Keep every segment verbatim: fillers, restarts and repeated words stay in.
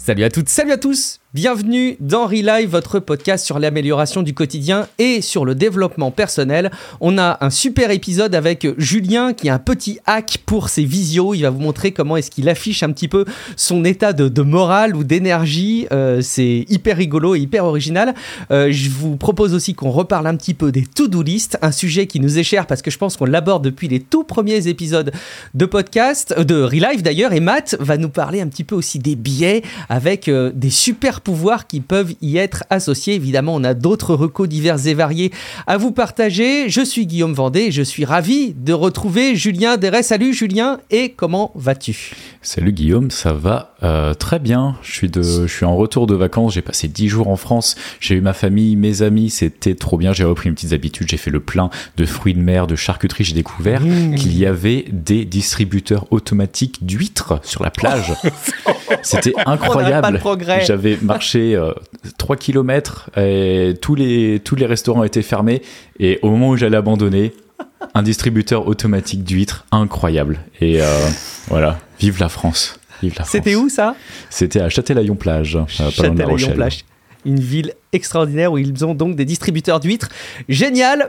Salut à toutes, salut à tous. Bienvenue dans Relive, votre podcast sur l'amélioration du quotidien et sur le développement personnel. On a un super épisode avec Julien qui a un petit hack pour ses visios. Il va vous montrer comment est-ce qu'il affiche un petit peu son état de, de morale ou d'énergie. Euh, c'est hyper rigolo et hyper original. Euh, je vous propose aussi qu'on reparle un petit peu des to-do list, un sujet qui nous est cher parce que je pense qu'on l'aborde depuis les tout premiers épisodes de podcast, euh, de Relive d'ailleurs. Et Matt va nous parler un petit peu aussi des biais avec euh, des super pouvoirs qui peuvent y être associés. Évidemment, on a d'autres recos divers et variés à vous partager. Je suis Guillaume Vendée et je suis ravi de retrouver Julien Deret. Salut Julien, et comment vas-tu ? Salut Guillaume, ça va euh, très bien. Je suis, de, je suis en retour de vacances, j'ai passé dix jours en France, j'ai eu ma famille, mes amis, c'était trop bien. J'ai repris mes petites habitudes, j'ai fait le plein de fruits de mer, de charcuterie. J'ai découvert mmh. qu'il y avait des distributeurs automatiques d'huîtres sur la plage. C'était incroyable. Pas de progrès. J'avais marché euh, trois kilomètres et tous les, tous les restaurants étaient fermés. Et au moment où j'allais abandonner, un distributeur automatique d'huîtres incroyable. Et euh, voilà, vive la France. Vive la C'était France. Où ça ? C'était à Châtelaillon-Plage, euh, Châtelaillon-Plage. Une ville extraordinaire où ils ont donc des distributeurs d'huîtres. Génial !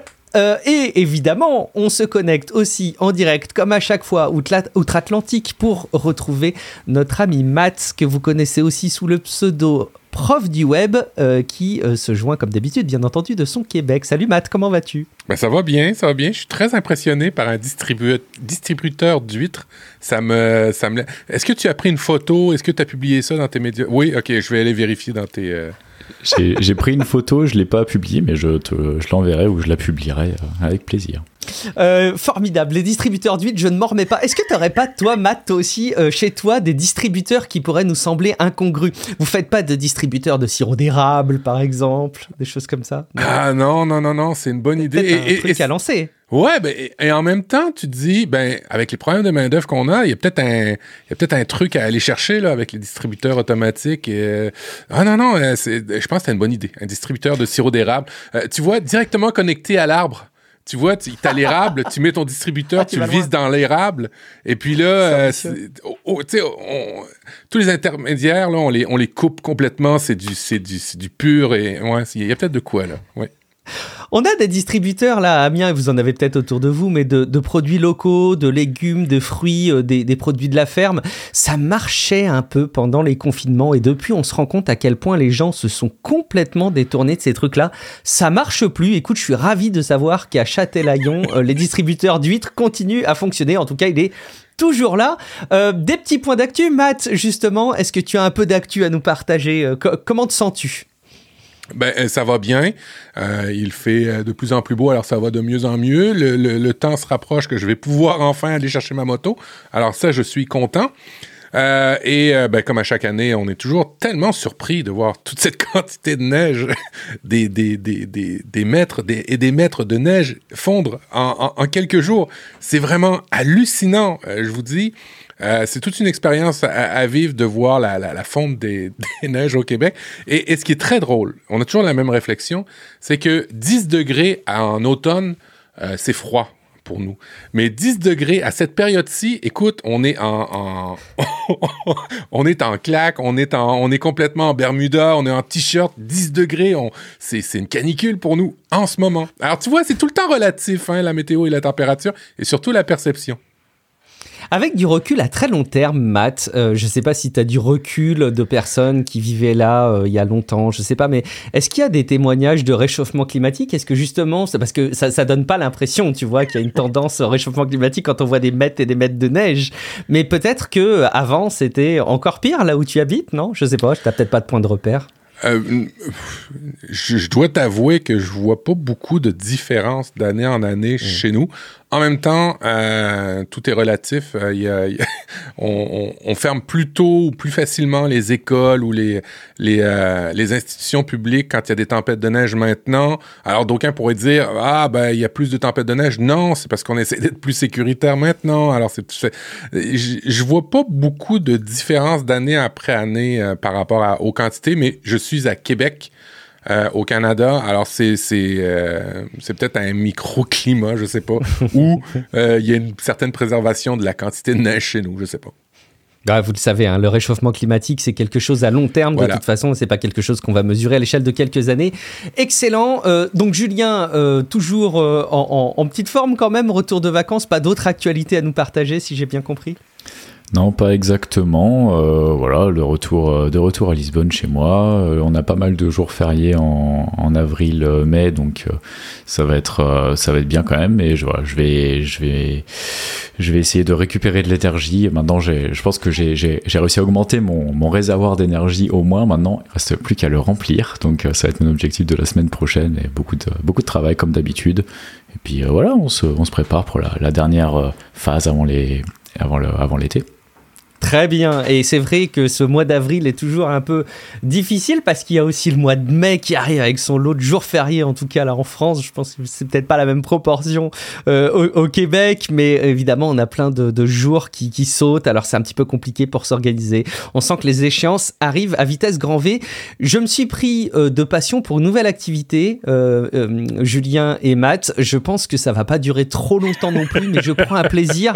Euh, et évidemment, on se connecte aussi en direct, comme à chaque fois, outre-Atlantique, pour retrouver notre ami Matt, que vous connaissez aussi sous le pseudo Prof du Web, euh, qui euh, se joint comme d'habitude, bien entendu, de son Québec. Salut Matt, comment vas-tu ? Ben ça va bien, ça va bien. Je suis très impressionné par un distribu- distributeur d'huîtres. Ça me, ça me... Est-ce que tu as pris une photo ? Est-ce que tu as publié ça dans tes médias ? Oui, ok, je vais aller vérifier dans tes... Euh... J'ai, j'ai pris une photo, je ne l'ai pas publiée, mais je, te, je l'enverrai ou je la publierai euh, avec plaisir. Euh, formidable, les distributeurs d'huîtres, je ne m'en remets pas. Est-ce que tu n'aurais pas, toi, Matt, toi aussi, euh, chez toi, des distributeurs qui pourraient nous sembler incongrus ? Vous faites pas de distributeurs de sirop d'érable, par exemple, des choses comme ça ? Non. Ah non, non, non, non, c'est une bonne idée. Peut-être et, un truc et, à lancer. Ouais, ben, et, et en même temps, tu te dis, ben, avec les problèmes de main-d'œuvre qu'on a, il y a peut-être un, il y a peut-être un truc à aller chercher, là, avec les distributeurs automatiques. Et, euh, ah non, non, c'est, je pense que c'est une bonne idée. Un distributeur de sirop d'érable. Euh, tu vois, directement connecté à l'arbre. Tu vois, tu as l'érable, tu mets ton distributeur, ah, tu, tu le vises dans l'érable, et puis là, euh, oh, oh, tu sais, tous les intermédiaires, là, on les, on les coupe complètement, c'est du, c'est du, c'est du pur, et ouais, il y a peut-être de quoi, là, ouais. On a des distributeurs là à Amiens, vous en avez peut-être autour de vous, mais de, de produits locaux, de légumes, de fruits, euh, des, des produits de la ferme. Ça marchait un peu pendant les confinements et depuis on se rend compte à quel point les gens se sont complètement détournés de ces trucs-là. Ça marche plus. Écoute, je suis ravi de savoir qu'à Châtelaillon, euh, les distributeurs d'huîtres continuent à fonctionner. En tout cas, il est toujours là. Euh, des petits points d'actu, Matt, justement. Est-ce que tu as un peu d'actu à nous partager ? euh, co- Comment te sens-tu ? Ben, ça va bien. Euh, il fait de plus en plus beau, alors ça va de mieux en mieux. Le, le, le temps se rapproche que je vais pouvoir enfin aller chercher ma moto. Alors ça, je suis content. Euh, et euh, ben, comme à chaque année, on est toujours tellement surpris de voir toute cette quantité de neige, des, des, des, des, des mètres des, et des mètres de neige fondre en, en, en quelques jours. C'est vraiment hallucinant, euh, je vous dis. Euh, c'est toute une expérience à, à vivre de voir la, la, la fonte des, des neiges au Québec. Et, et ce qui est très drôle, on a toujours la même réflexion, c'est que dix degrés en automne, euh, c'est froid pour nous. Mais dix degrés à cette période-ci, écoute, on est en, en on est en claque, on est en, on est complètement en Bermuda, on est en t-shirt, dix degrés, on, c'est, c'est une canicule pour nous en ce moment. Alors tu vois, c'est tout le temps relatif, hein, la météo et la température, et surtout la perception. Avec du recul à très long terme, Matt, euh, je ne sais pas si tu as du recul de personnes qui vivaient là euh, il y a longtemps, je ne sais pas, mais est-ce qu'il y a des témoignages de réchauffement climatique ? Est-ce que justement, c'est parce que ça ne donne pas l'impression, tu vois, qu'il y a une tendance au réchauffement climatique quand on voit des mètres et des mètres de neige, mais peut-être qu'avant, c'était encore pire là où tu habites, non ? Je ne sais pas, tu n'as peut-être pas de point de repère. Euh, je, je dois t'avouer que je vois pas beaucoup de différence d'année en année mmh. chez nous. En même temps, euh, tout est relatif. Euh, y a, y a, on, on, on ferme plus tôt ou plus facilement les écoles ou les, les, euh, les institutions publiques quand il y a des tempêtes de neige maintenant. Alors, d'aucuns pourraient dire « Ah, ben, il y a plus de tempêtes de neige. » Non, c'est parce qu'on essaie d'être plus sécuritaire maintenant. Alors, c'est, c'est je, je vois pas beaucoup de différence d'année après année euh, par rapport à, aux quantités, mais je suis à Québec. Euh, au Canada, alors c'est c'est euh, c'est peut-être un microclimat, je sais pas, où il euh, y a une certaine préservation de la quantité de neige chez nous, je sais pas. Ah, vous le savez, hein, le réchauffement climatique, c'est quelque chose à long terme. Voilà. De toute façon, c'est pas quelque chose qu'on va mesurer à l'échelle de quelques années. Excellent. Euh, donc, Julien, euh, toujours euh, en, en, en petite forme quand même, retour de vacances. Pas d'autres actualités à nous partager, si j'ai bien compris? Non, pas exactement. Euh, voilà, le retour de retour à Lisbonne chez moi. Euh, on a pas mal de jours fériés en, en avril, mai, donc euh, ça va être euh, ça va être bien quand même. Mais je, voilà, je vais je vais je vais essayer de récupérer de l'énergie. Maintenant, j'ai, je pense que j'ai j'ai, j'ai réussi à augmenter mon mon réservoir d'énergie au moins. Maintenant, il reste plus qu'à le remplir. Donc euh, ça va être mon objectif de la semaine prochaine. Et beaucoup de beaucoup de travail comme d'habitude. Et puis euh, voilà, on se on se prépare pour la, la dernière phase avant les avant le avant l'été. Très bien, et c'est vrai que ce mois d'avril est toujours un peu difficile parce qu'il y a aussi le mois de mai qui arrive avec son lot de jours fériés, en tout cas là en France. Je pense que c'est peut-être pas la même proportion euh, au, au Québec, mais évidemment on a plein de, de jours qui, qui sautent, alors c'est un petit peu compliqué pour s'organiser. On sent que les échéances arrivent à vitesse grand V. Je me suis pris euh, de passion pour une nouvelle activité, euh, euh, Julien et Matt. Je pense que ça va pas durer trop longtemps non plus, mais je prends un plaisir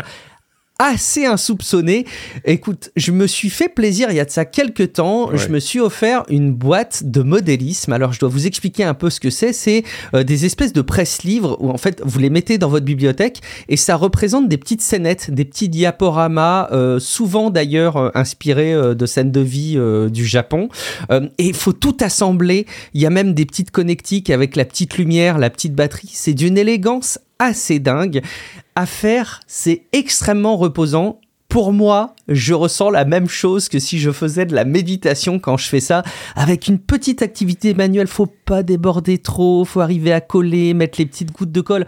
assez insoupçonné. Écoute, je me suis fait plaisir il y a de ça quelques temps. Ouais. Je me suis offert une boîte de modélisme. Alors, je dois vous expliquer un peu ce que c'est. C'est euh, des espèces de presse-livres où, en fait, vous les mettez dans votre bibliothèque et ça représente des petites scénettes, des petits diaporamas, euh, souvent d'ailleurs euh, inspirés euh, de scènes de vie euh, du Japon. Euh, et il faut tout assembler. Il y a même des petites connectiques avec la petite lumière, la petite batterie. C'est d'une élégance assez dingue. À faire, c'est extrêmement reposant. Pour moi, je ressens la même chose que si je faisais de la méditation quand je fais ça, avec une petite activité manuelle. Faut pas déborder trop, faut arriver à coller, mettre les petites gouttes de colle.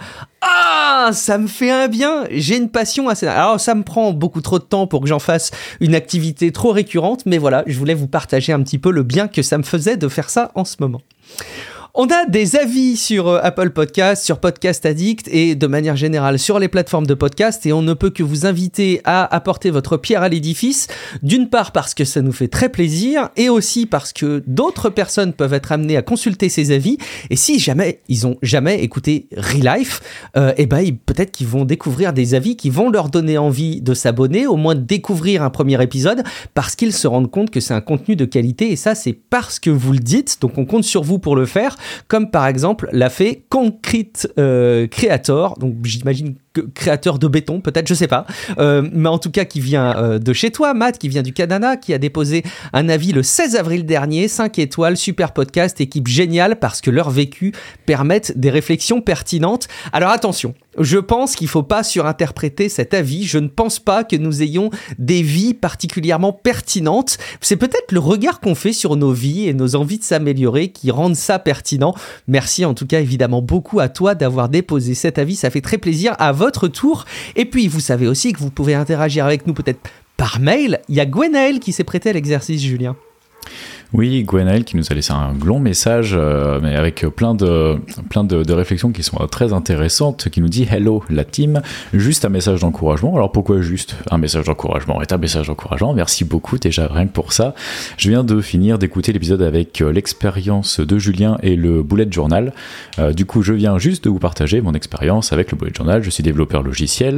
Ah, ça me fait un bien. J'ai une passion assez... Alors, ça me prend beaucoup trop de temps pour que j'en fasse une activité trop récurrente, mais voilà, je voulais vous partager un petit peu le bien que ça me faisait de faire ça en ce moment. On a des avis sur euh, Apple Podcast, sur Podcast Addict et de manière générale sur les plateformes de podcast et on ne peut que vous inviter à apporter votre pierre à l'édifice, d'une part parce que ça nous fait très plaisir et aussi parce que d'autres personnes peuvent être amenées à consulter ces avis et si jamais ils ont jamais écouté Re-Life, euh, et ben peut-être qu'ils vont découvrir des avis qui vont leur donner envie de s'abonner, au moins de découvrir un premier épisode parce qu'ils se rendent compte que c'est un contenu de qualité et ça c'est parce que vous le dites, donc on compte sur vous pour le faire. Comme par exemple l'a fait Concrete euh, Creator, donc j'imagine que créateur de béton, peut-être, je sais pas, euh, mais en tout cas qui vient euh, de chez toi, Matt, qui vient du Canada, qui a déposé un avis le seize avril dernier, cinq étoiles, super podcast, équipe géniale parce que leurs vécus permettent des réflexions pertinentes. Alors attention, je pense qu'il faut pas surinterpréter cet avis, je ne pense pas que nous ayons des vies particulièrement pertinentes, c'est peut-être le regard qu'on fait sur nos vies et nos envies de s'améliorer qui rendent ça pertinent. Merci en tout cas évidemment beaucoup à toi d'avoir déposé cet avis, ça fait très plaisir. À votre tour. Et puis, vous savez aussi que vous pouvez interagir avec nous peut-être par mail. Il y a Gwenaël qui s'est prêté à l'exercice, Julien. Oui, Gwenaël qui nous a laissé un long message, euh, mais avec plein de, plein de, de réflexions qui sont très intéressantes, qui nous dit « Hello la team », juste un message d'encouragement. Alors pourquoi juste un message d'encouragement est un message d'encourageant. Merci beaucoup déjà rien que pour ça. Je viens de finir d'écouter l'épisode avec euh, l'expérience de Julien et le bullet journal. Euh, du coup, je viens juste de vous partager mon expérience avec le bullet journal. Je suis développeur logiciel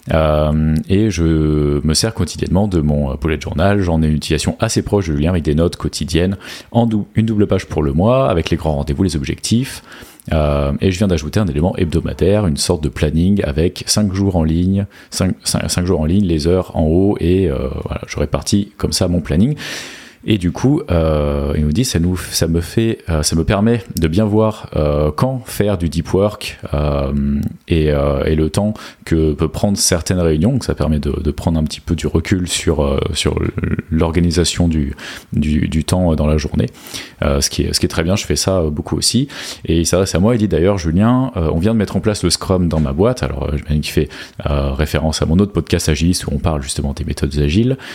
euh, et je me sers quotidiennement de mon bullet journal. J'en ai une utilisation assez proche de Julien avec des notes quotidiennes en dou- une double page pour le mois avec les grands rendez-vous, les objectifs euh, et je viens d'ajouter un élément hebdomadaire, une sorte de planning avec cinq jours en ligne cinq, cinq, cinq jours en ligne, les heures en haut et euh, voilà, je répartis comme ça mon planning. Et du coup, euh, il nous dit, ça nous, ça me fait, euh, ça me permet de bien voir euh, quand faire du deep work euh, et, euh, et le temps que peut prendre certaines réunions. Donc ça permet de, de prendre un petit peu du recul sur euh, sur l'organisation du, du du temps dans la journée. Euh, ce qui est ce qui est très bien. Je fais ça beaucoup aussi. Et il s'adresse à moi. Il dit d'ailleurs, Julien, euh, on vient de mettre en place le Scrum dans ma boîte. Alors, j'imagine qu'il fait euh, référence à mon autre podcast Agiliste où on parle justement des méthodes agiles.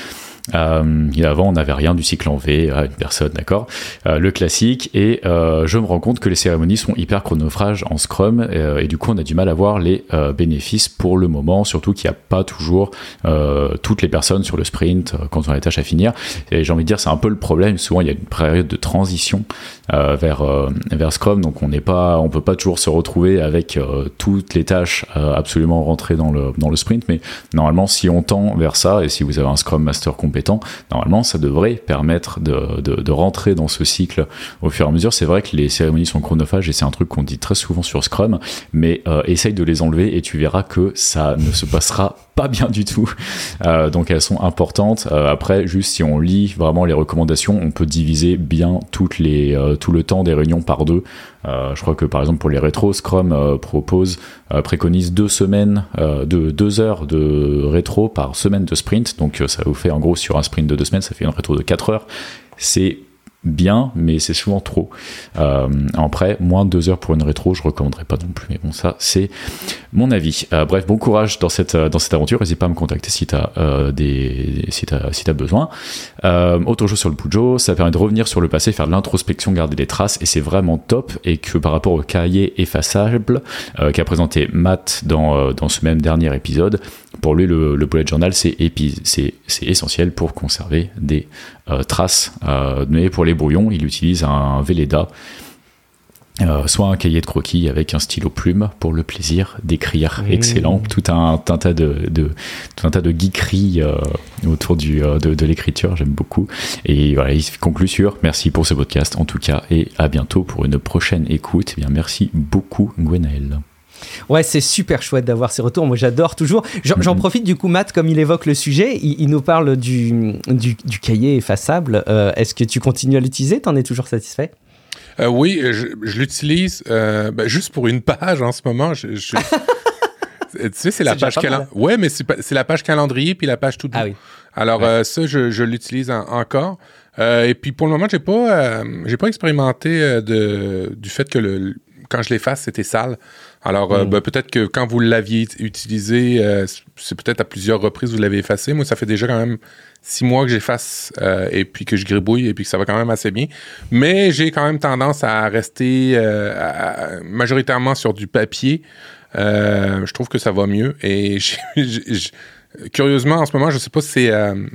Euh, et avant, on n'avait rien du cycle en V à une personne, d'accord, euh, le classique. Et euh, je me rends compte que les cérémonies sont hyper chronophages en Scrum, euh, et du coup, on a du mal à voir les euh, bénéfices pour le moment, surtout qu'il n'y a pas toujours euh, toutes les personnes sur le sprint euh, quand on a les tâches à finir. Et j'ai envie de dire, c'est un peu le problème. Souvent, il y a une période de transition euh, vers euh, vers Scrum, donc on n'est pas, on peut pas toujours se retrouver avec euh, toutes les tâches euh, absolument rentrées dans le dans le sprint. Mais normalement, si on tend vers ça, et si vous avez un Scrum Master compétent, normalement, ça devrait permettre de, de, de rentrer dans ce cycle au fur et à mesure. C'est vrai que les cérémonies sont chronophages et c'est un truc qu'on dit très souvent sur Scrum, mais euh, essaye de les enlever et tu verras que ça ne se passera pas bien du tout. Euh, donc elles sont importantes. Euh, après, juste si on lit vraiment les recommandations, on peut diviser bien toutes les, euh, tout le temps des réunions par deux. Euh, je crois que par exemple pour les rétros, Scrum euh, propose, euh, préconise deux semaines, euh, de deux heures de rétro par semaine de sprint. Donc euh, ça vous fait en gros sur un sprint de deux semaines, ça fait une rétro de quatre heures. C'est bien, mais c'est souvent trop. Euh, après, moins de deux heures pour une rétro, je recommanderais pas non plus. Mais bon, ça, c'est mon avis. Euh, bref, bon courage dans cette dans cette aventure. N'hésite pas à me contacter si t'as euh, des si t'as si t'as besoin. Euh, autre chose sur le Pujo, ça permet de revenir sur le passé, faire de l'introspection, garder les traces, et c'est vraiment top. Et que par rapport au cahier effaçable euh, qu'a présenté Matt dans euh, dans ce même dernier épisode, pour lui le, le bullet journal c'est épi- c'est c'est essentiel pour conserver des euh, traces. Euh, mais pour les brouillons, il utilise un Velleda, euh, soit un cahier de croquis avec un stylo plume pour le plaisir d'écrire. Mmh. Excellent, tout un, un tas de, de tout un tas de geekeries euh, autour du euh, de, de l'écriture, j'aime beaucoup. Et voilà, il conclut sur merci pour ce podcast en tout cas, et à bientôt pour une prochaine écoute. Eh bien, merci beaucoup Gwenaël. Ouais, c'est super chouette d'avoir ces retours. Moi, j'adore toujours. J'en, mmh. j'en profite du coup, Matt, comme il évoque le sujet, il, il nous parle du, du, du cahier effaçable. Euh, est-ce que tu continues à l'utiliser ? T'en es toujours satisfait ? Euh, oui, je, je l'utilise euh, ben, juste pour une page en ce moment. Je, je... tu sais, c'est la c'est page calendrier. Ouais, mais c'est, c'est la page calendrier puis la page tout doux. Ah oui. Alors, ouais. euh, ça, je, je l'utilise en, encore. Euh, et puis, pour le moment, j'ai pas, euh, j'ai pas expérimenté euh, de, du fait que le, quand je l'efface, c'était sale. Alors, euh, mmh. ben, peut-être que quand vous l'aviez utilisé, euh, c'est peut-être à plusieurs reprises vous l'avez effacé. Moi, ça fait déjà quand même six mois que j'efface euh, et puis que je gribouille et puis que ça va quand même assez bien. Mais j'ai quand même tendance à rester euh, à, majoritairement sur du papier. Euh, je trouve que ça va mieux. Et j'ai, j'ai, j'ai, curieusement, en ce moment, je ne sais pas si c'est... Euh, euh,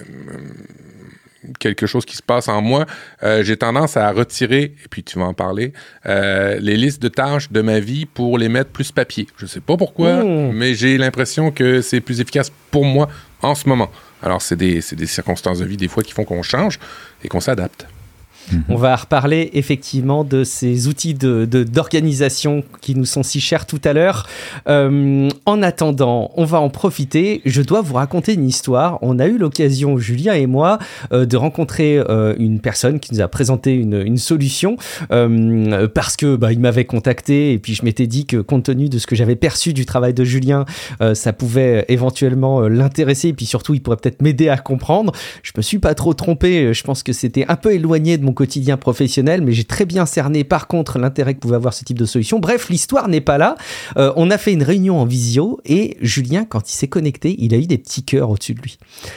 quelque chose qui se passe en moi, euh, j'ai tendance à retirer, et puis tu vas en parler, euh, les listes de tâches de ma vie pour les mettre plus papier. Je sais pas pourquoi, mmh. mais j'ai l'impression que c'est plus efficace pour moi en ce moment. Alors, c'est des, c'est des circonstances de vie, des fois, qui font qu'on change et qu'on s'adapte. On va reparler effectivement de ces outils de, de, d'organisation qui nous sont si chers tout à l'heure. Euh, en attendant, on va en profiter. Je dois vous raconter une histoire. On a eu l'occasion, Julien et moi, euh, de rencontrer euh, une personne qui nous a présenté une, une solution euh, parce que bah, il m'avait contacté et puis je m'étais dit que compte tenu de ce que j'avais perçu du travail de Julien, euh, ça pouvait éventuellement euh, l'intéresser et puis surtout il pourrait peut-être m'aider à comprendre. Je me suis pas trop trompé. Je pense que c'était un peu éloigné de mon quotidien professionnel, mais j'ai très bien cerné par contre l'intérêt que pouvait avoir ce type de solution. Bref, l'histoire n'est pas là. Euh, on a fait une réunion en visio et Julien, quand il s'est connecté, il a eu des petits cœurs au-dessus de lui.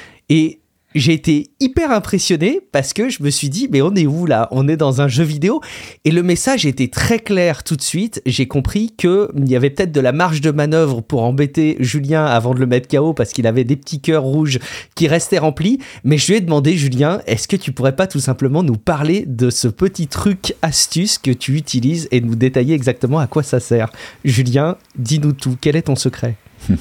Et j'ai été hyper impressionné parce que je me suis dit, mais on est où là ? On est dans un jeu vidéo. Et le message était très clair tout de suite. J'ai compris qu'il y avait peut-être de la marge de manœuvre pour embêter Julien avant de le mettre K O parce qu'il avait des petits cœurs rouges qui restaient remplis. Mais je lui ai demandé, Julien, est-ce que tu pourrais pas tout simplement nous parler de ce petit truc astuce que tu utilises et nous détailler exactement à quoi ça sert ? Julien, dis-nous tout. Quel est ton secret ?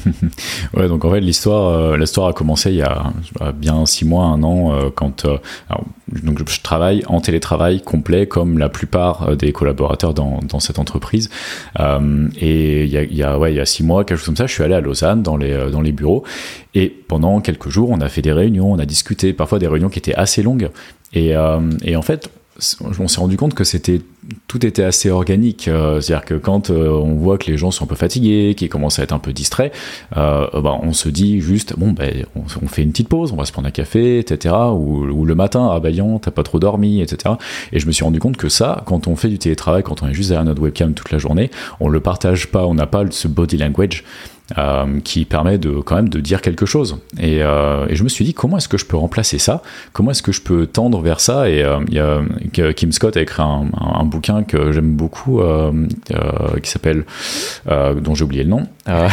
Ouais, donc en fait l'histoire, euh, l'histoire a commencé il y a bien six mois, un an, euh, quand euh, alors, donc je travaille en télétravail complet comme la plupart des collaborateurs dans, dans cette entreprise. Euh, et il y a, il y a ouais il y a six mois, quelque chose comme ça, je suis allé à Lausanne dans les dans les bureaux et pendant quelques jours on a fait des réunions, on a discuté, parfois des réunions qui étaient assez longues et euh, et en fait on s'est rendu compte que c'était tout était assez organique, euh, c'est-à-dire que quand euh, on voit que les gens sont un peu fatigués, qu'ils commencent à être un peu distraits, euh, bah, on se dit juste bon ben on, on fait une petite pause, on va se prendre un café, et cetera. Ou, ou le matin, ah bah yon, t'as pas trop dormi, et cetera. Et je me suis rendu compte que ça, quand on fait du télétravail, quand on est juste derrière notre webcam toute la journée, on le partage pas, on n'a pas ce body language. euh, qui permet de quand même de dire quelque chose. Et, euh, et je me suis dit, comment est-ce que je peux remplacer ça ? Comment est-ce que je peux tendre vers ça ? Et euh, il y a Kim Scott a écrit un, un, un bouquin que j'aime beaucoup, euh, euh, qui s'appelle, euh, dont j'ai oublié le nom. Euh,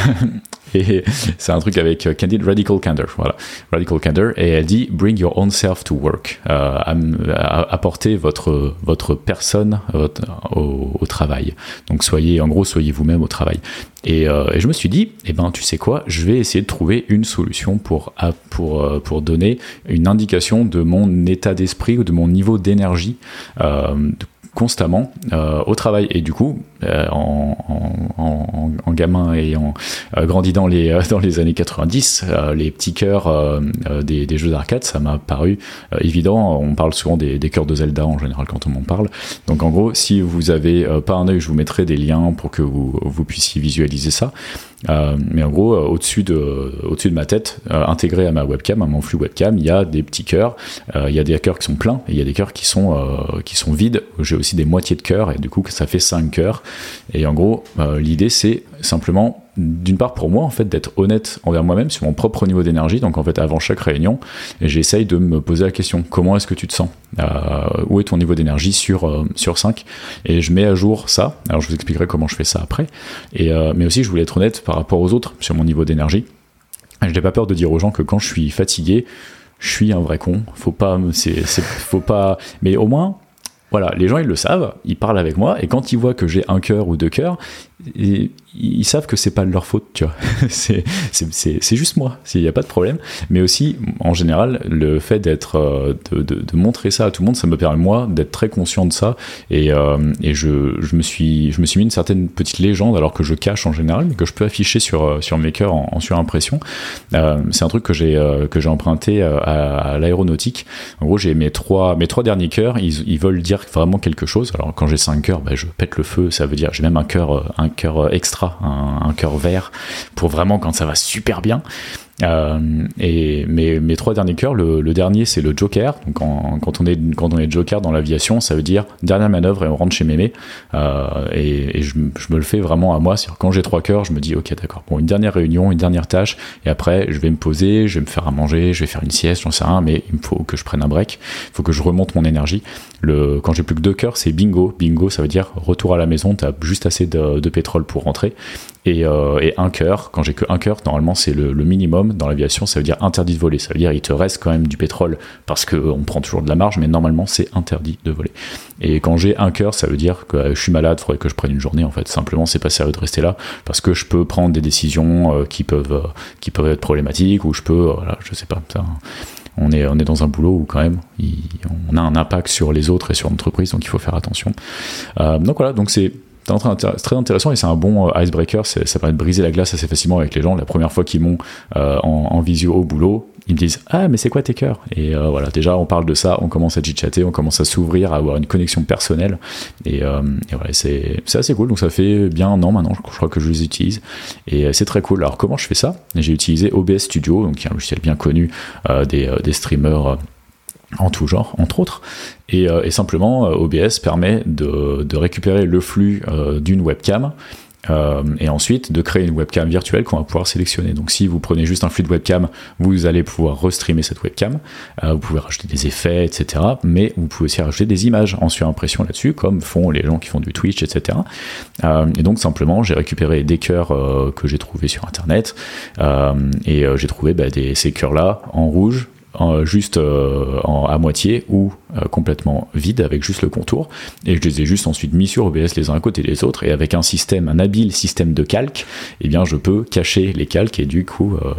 Et c'est un truc avec Candid Radical Candor, voilà, Radical Candor, et elle dit Bring your own self to work, euh, apportez votre votre personne votre, au, au travail. Donc soyez, en gros, soyez vous-même au travail. Et, euh, et je me suis dit, eh ben, tu sais quoi, je vais essayer de trouver une solution pour pour pour donner une indication de mon état d'esprit ou de mon niveau d'énergie. Euh, de constamment euh, au travail. Et du coup, euh, en, en, en, en gamin et en euh, grandi dans les, euh, dans les années quatre-vingt-dix, euh, les petits cœurs euh, euh, des, des jeux d'arcade, ça m'a paru euh, évident. On parle souvent des, des cœurs de Zelda en général quand on m'en parle. Donc en gros, si vous avez euh, pas un œil, je vous mettrai des liens pour que vous, vous puissiez visualiser ça. Euh, mais en gros, euh, au-dessus de, au-dessus de ma tête, euh, intégré à ma webcam, à mon flux webcam, il y a des petits cœurs. Euh, il y a des cœurs qui sont pleins et il y a des cœurs qui sont, euh, qui sont vides. J'ai aussi des moitiés de cœurs et du coup, ça fait cinq cœurs. Et en gros, euh, l'idée, c'est simplement, d'une part pour moi, en fait, d'être honnête envers moi-même sur mon propre niveau d'énergie. Donc en fait, avant chaque réunion, j'essaye de me poser la question, comment est-ce que tu te sens ? euh, Où est ton niveau d'énergie sur, euh, sur cinq ? Et je mets à jour ça. Alors je vous expliquerai comment je fais ça après. Et, euh, mais aussi, je voulais être honnête par rapport aux autres sur mon niveau d'énergie. Je n'ai pas peur de dire aux gens que quand je suis fatigué, je suis un vrai con. Faut pas, c'est, c'est, faut pas, mais au moins, voilà, les gens ils le savent, ils parlent avec moi et quand ils voient que j'ai un cœur ou deux cœurs, ils, ils savent que c'est pas de leur faute, tu vois. c'est, c'est, c'est, c'est juste moi, il n'y a pas de problème. Mais aussi, en général, le fait d'être, de, de, de montrer ça à tout le monde, ça me permet moi d'être très conscient de ça et, euh, et je, je me suis, je me suis mis une certaine petite légende alors que je cache en général, mais que je peux afficher sur sur mes cœurs en, en surimpression. Euh, c'est un truc que j'ai euh, que j'ai emprunté à, à l'aéronautique. En gros, j'ai mes trois mes trois derniers cœurs, ils, ils veulent dire vraiment quelque chose. Alors quand j'ai cinq cœurs, bah, je pète le feu, ça veut dire j'ai même un cœur un cœur extra, un, un cœur vert pour vraiment quand ça va super bien. Euh, et mes, mes trois derniers cœurs, le, le dernier c'est le Joker. Donc en, quand on est quand on est Joker dans l'aviation, ça veut dire dernière manœuvre et on rentre chez mémé. Euh, et et je, je me le fais vraiment à moi. C'est-à-dire quand j'ai trois cœurs, je me dis ok d'accord, bon une dernière réunion, une dernière tâche, et après je vais me poser, je vais me faire à manger, je vais faire une sieste, j'en sais rien, mais il me faut que je prenne un break, il faut que je remonte mon énergie. Le, quand j'ai plus que deux cœurs, c'est bingo. Bingo, ça veut dire retour à la maison, t'as juste assez de, de pétrole pour rentrer. Et, euh, et un cœur, quand j'ai que un cœur, normalement c'est le, le minimum dans l'aviation, ça veut dire interdit de voler. Ça veut dire il te reste quand même du pétrole parce qu'on prend toujours de la marge, mais normalement c'est interdit de voler. Et quand j'ai un cœur, ça veut dire que euh, je suis malade, il faudrait que je prenne une journée en fait. Simplement, c'est pas sérieux de rester là parce que je peux prendre des décisions euh, qui peuvent euh, qui peuvent être problématiques ou je peux, euh, voilà, je sais pas. Ça, on est on est dans un boulot où quand même il, on a un impact sur les autres et sur l'entreprise, donc il faut faire attention. Euh, donc voilà, donc c'est c'est très intéressant et c'est un bon euh, icebreaker. C'est, ça permet de briser la glace assez facilement avec les gens. La première fois qu'ils m'ont euh, en, en visio au boulot, ils me disent ah mais c'est quoi tes cœurs, et euh, voilà, déjà on parle de ça, on commence à chit-chatter, on commence à s'ouvrir, à avoir une connexion personnelle et, euh, et voilà, c'est, c'est assez cool. Donc ça fait bien un an maintenant, je, je crois que je les utilise et c'est très cool. Alors comment je fais ça ? J'ai utilisé O B S Studio, donc qui est un logiciel bien connu euh, des, euh, des streamers euh, en tout genre, entre autres, et, euh, et simplement euh, O B S permet de, de récupérer le flux euh, d'une webcam euh, et ensuite de créer une webcam virtuelle qu'on va pouvoir sélectionner. Donc si vous prenez juste un flux de webcam, vous allez pouvoir restreamer cette webcam, euh, vous pouvez rajouter des effets, et cetera. Mais vous pouvez aussi rajouter des images en surimpression là-dessus, comme font les gens qui font du Twitch, et cetera. Euh, et donc simplement, j'ai récupéré des cœurs euh, que j'ai trouvés sur Internet euh, et euh, j'ai trouvé bah, des, ces cœurs-là en rouge, En, juste euh, en, à moitié ou euh, complètement vide avec juste le contour, et je les ai juste ensuite mis sur O B S les uns à côté des autres, et avec un système, un habile système de calque, eh bien je peux cacher les calques et du coup euh,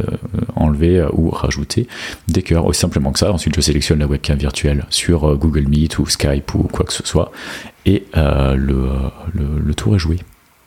enlever euh, ou rajouter des cœurs, aussi simplement que ça. Ensuite je sélectionne la webcam virtuelle sur euh, Google Meet ou Skype ou quoi que ce soit, et euh, le, le, le tour est joué.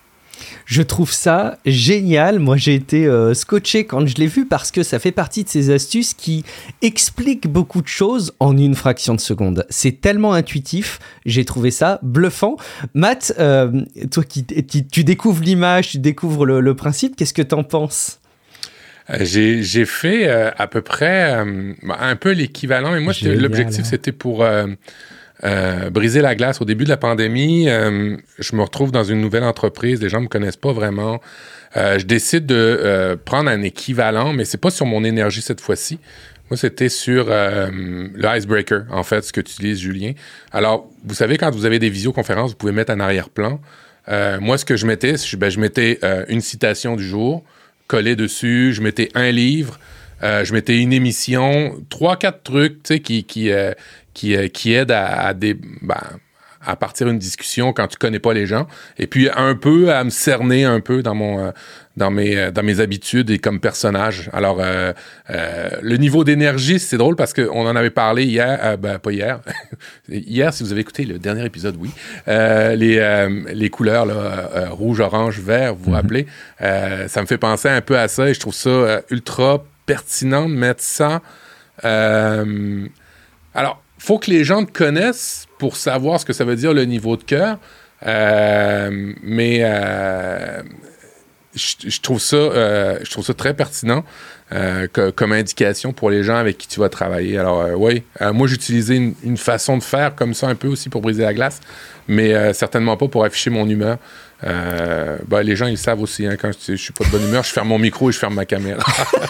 Je trouve ça génial. Moi, j'ai été euh, scotché quand je l'ai vu parce que ça fait partie de ces astuces qui expliquent beaucoup de choses en une fraction de seconde. C'est tellement intuitif. J'ai trouvé ça bluffant. Matt, euh, toi qui, qui tu découvres l'image, tu découvres le, le principe, qu'est-ce que t'en penses ? Euh, j'ai, j'ai fait euh, à peu près euh, un peu l'équivalent. Et moi, c'était, l'objectif, c'était pour... Euh, euh, briser la glace. Au début de la pandémie, euh, je me retrouve dans une nouvelle entreprise. Les gens me connaissent pas vraiment. Euh, je décide de euh, prendre un équivalent, mais c'est pas sur mon énergie cette fois-ci. Moi, c'était sur euh, le Icebreaker, en fait, ce que tu utilises, Julien. Alors, vous savez, quand vous avez des visioconférences, vous pouvez mettre un arrière-plan. Euh, moi, ce que je mettais, je, ben, je mettais euh, une citation du jour, collée dessus, je mettais un livre, euh, je mettais une émission, trois, quatre trucs, tu sais, qui, qui, euh, qui, euh, qui aident à, à, des, ben, à partir une discussion quand tu connais pas les gens. Et puis, un peu à me cerner un peu dans mon... Euh, dans mes, dans mes habitudes et comme personnage. Alors, euh, euh, le niveau d'énergie, c'est drôle parce qu'on en avait parlé hier, euh, ben pas hier, hier, si vous avez écouté le dernier épisode, oui, euh, les, euh, les couleurs, là, euh, rouge, orange, vert, vous vous mm-hmm. rappelez, euh, ça me fait penser un peu à ça et je trouve ça euh, ultra pertinent de mettre ça. Euh, alors, il faut que les gens te connaissent pour savoir ce que ça veut dire le niveau de cœur, euh, mais... Euh, Je, je, trouve ça, euh, je trouve ça très pertinent euh, que, comme indication pour les gens avec qui tu vas travailler. Alors, euh, oui, euh, moi, j'utilisais une, une façon de faire comme ça un peu aussi pour briser la glace, mais euh, certainement pas pour afficher mon humeur. Euh, ben, les gens, ils savent aussi, hein, quand je, je suis pas de bonne humeur, je ferme mon micro et je ferme ma caméra.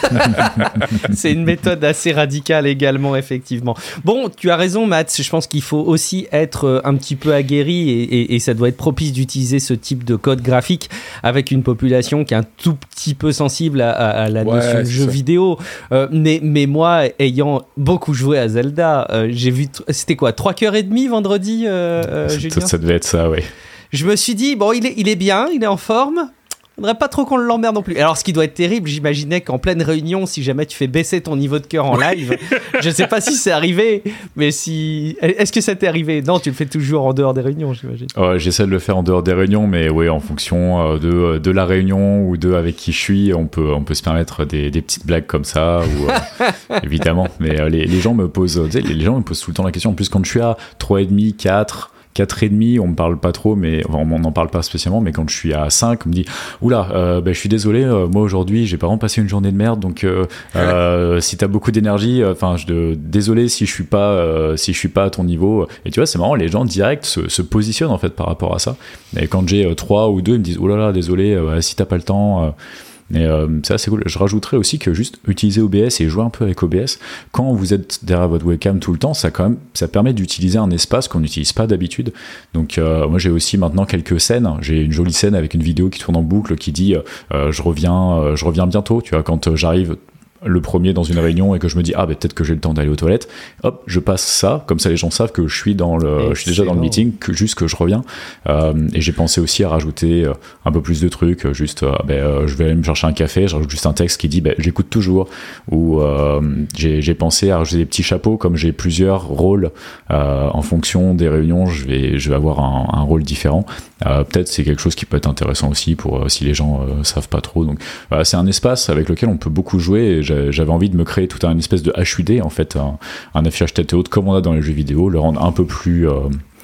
C'est une méthode assez radicale également, effectivement. Bon, tu as raison, Matt, je pense qu'il faut aussi être un petit peu aguerri et, et, et ça doit être propice d'utiliser ce type de code graphique avec une population qui est un tout petit peu sensible à, à, à la ouais, notion de jeu ça. vidéo. Euh, mais, mais moi, ayant beaucoup joué à Zelda, euh, j'ai vu, t- c'était quoi, trois heures et demie vendredi, euh, euh, Julien ? Ça devait être ça, oui. Je me suis dit, bon, il est, il est bien, il est en forme. Il faudrait pas trop qu'on l'emmerde non plus. Alors, ce qui doit être terrible, j'imaginais qu'en pleine réunion, si jamais tu fais baisser ton niveau de cœur en live, je sais pas si c'est arrivé, mais si... Est-ce que ça t'est arrivé ? Non, tu le fais toujours en dehors des réunions, j'imagine. Ouais, j'essaie de le faire en dehors des réunions, mais oui, en fonction de, de la réunion ou de avec qui je suis, on peut, on peut se permettre des, des petites blagues comme ça, ou, euh, évidemment. Mais euh, les, les gens me posent, tu sais, les gens me posent tout le temps la question. En plus, quand je suis à trois virgule cinq, quatre... quatre et demi, on me parle pas trop, mais enfin, on n'en parle pas spécialement, mais quand je suis à cinq, on me dit oula, euh, bah, je suis désolé, euh, moi aujourd'hui j'ai pas vraiment passé une journée de merde, donc euh, euh, si t'as beaucoup d'énergie, enfin euh, désolé si je suis pas euh, si je suis pas à ton niveau. Et tu vois, c'est marrant, les gens direct se, se positionnent en fait par rapport à ça. Et quand j'ai euh, trois ou deux, ils me disent oh là là, désolé, euh, si t'as pas le temps. Euh, Mais euh, ça c'est cool. Je rajouterais aussi que juste utiliser O B S et jouer un peu avec O B S, quand vous êtes derrière votre webcam tout le temps, ça quand même ça permet d'utiliser un espace qu'on n'utilise pas d'habitude. Donc euh, moi j'ai aussi maintenant quelques scènes. J'ai une jolie scène avec une vidéo qui tourne en boucle qui dit euh, je reviens euh, je reviens bientôt. Tu vois, quand euh, j'arrive le premier dans une réunion et que je me dis ah ben peut-être que j'ai le temps d'aller aux toilettes, hop je passe ça, comme ça les gens savent que je suis dans le Excellent. Je suis déjà dans le meeting, que juste que je reviens. Euh, et j'ai pensé aussi à rajouter euh, un peu plus de trucs, juste euh, ben, euh, je vais aller me chercher un café, je rajoute juste un texte qui dit ben, j'écoute toujours, ou euh, j'ai, j'ai pensé à rajouter des petits chapeaux, comme j'ai plusieurs rôles euh, en fonction des réunions, je vais, je vais avoir un, un rôle différent. Euh, peut-être c'est quelque chose qui peut être intéressant aussi pour euh, si les gens euh, savent pas trop. Donc voilà, c'est un espace avec lequel on peut beaucoup jouer et j'avais envie de me créer tout un espèce de H U D, en fait, un, un affichage tête haute comme on a dans les jeux vidéo, le rendre un peu plus euh,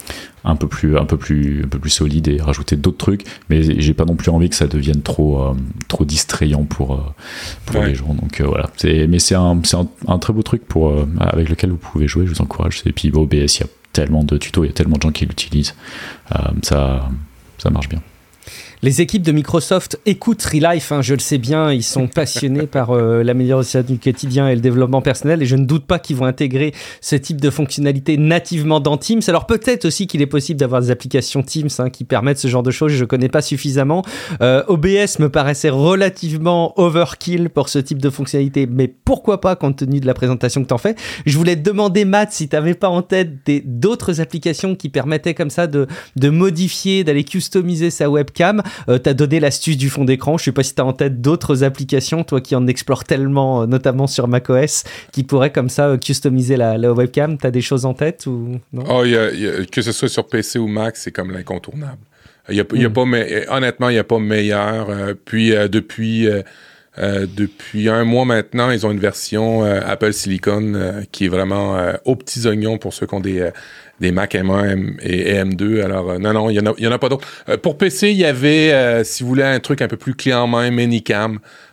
un peu plus un peu plus un peu plus solide et rajouter d'autres trucs, mais j'ai pas non plus envie que ça devienne trop euh, trop distrayant pour euh, pour ouais. les gens. Donc euh, voilà, c'est mais c'est un c'est un, un très beau truc pour euh, avec lequel vous pouvez jouer, je vous encourage. Et puis O B S, il y a tellement de tutos, il y a tellement de gens qui l'utilisent, euh, ça ça marche bien. Les équipes de Microsoft écoutent Relife, hein, je le sais bien, ils sont passionnés par euh, l'amélioration du quotidien et le développement personnel, et je ne doute pas qu'ils vont intégrer ce type de fonctionnalité nativement dans Teams. Alors peut-être aussi qu'il est possible d'avoir des applications Teams hein, qui permettent ce genre de choses, je ne connais pas suffisamment. Euh, O B S me paraissait relativement overkill pour ce type de fonctionnalité, mais pourquoi pas compte tenu de la présentation que tu en fais. Je voulais te demander, Matt, si tu n'avais pas en tête des, d'autres applications qui permettaient comme ça de, de modifier, d'aller customiser sa webcam. Euh, tu as donné l'astuce du fond d'écran. Je ne sais pas si tu as en tête d'autres applications, toi qui en explores tellement, euh, notamment sur macOS, qui pourraient comme ça euh, customiser la, la webcam. Tu as des choses en tête ou non? Oh, y a, y a, que ce soit sur P C ou Mac, c'est comme l'incontournable. Y a, y a mm. pas, mais, honnêtement, il n'y a pas meilleur. Euh, puis, euh, depuis... Euh, Euh, depuis un mois maintenant, ils ont une version euh, Apple Silicon euh, qui est vraiment euh, aux petits oignons pour ceux qui ont des, euh, des Mac M un M et M deux. Alors, euh, non, non, il n'y en, en a pas d'autres. Euh, pour P C, il y avait, euh, si vous voulez, un truc un peu plus clé en main, Minicam.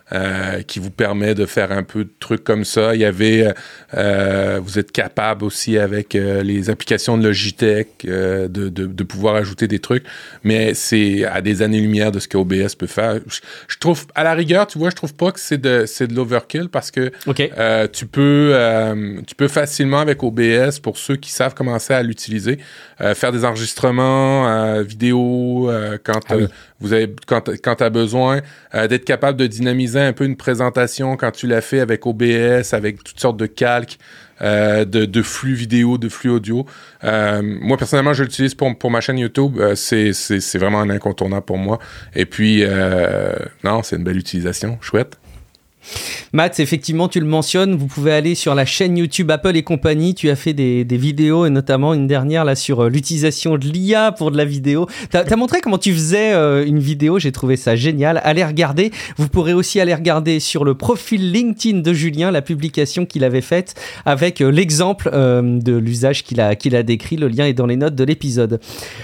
euh, qui vous permet de faire un peu de trucs comme ça. Il y avait, euh, vous êtes capable aussi avec euh, les applications de Logitech euh, de, de, de pouvoir ajouter des trucs, mais c'est à des années-lumière de ce que O B S peut faire. Je, je trouve, à la rigueur, tu vois, je trouve pas que c'est de, c'est de l'overkill parce que okay. euh, tu peux, euh, tu peux facilement avec O B S, pour ceux qui savent commencer à l'utiliser, euh, faire des enregistrements euh, vidéo euh, quand ah oui. euh, vous avez quand, quand tu as besoin euh, d'être capable de dynamiser un peu une présentation quand tu l'as fait avec O B S, avec toutes sortes de calques, euh, de, de flux vidéo, de flux audio. Euh, moi, personnellement, je l'utilise pour, pour ma chaîne YouTube. Euh, c'est, c'est, c'est vraiment un incontournable pour moi. Et puis, euh, non, c'est une belle utilisation. Chouette. Matt, effectivement, tu le mentionnes, vous pouvez aller sur la chaîne YouTube Apple et compagnie. Tu as fait des, des vidéos, et notamment une dernière là sur euh, l'utilisation de l'I A pour de la vidéo. Tu as montré comment tu faisais euh, une vidéo, j'ai trouvé ça génial. Allez regarder. Vous pourrez aussi aller regarder sur le profil LinkedIn de Julien la publication qu'il avait faite avec euh, l'exemple euh, de l'usage qu'il a, qu'il a décrit. Le lien est dans les notes de l'épisode.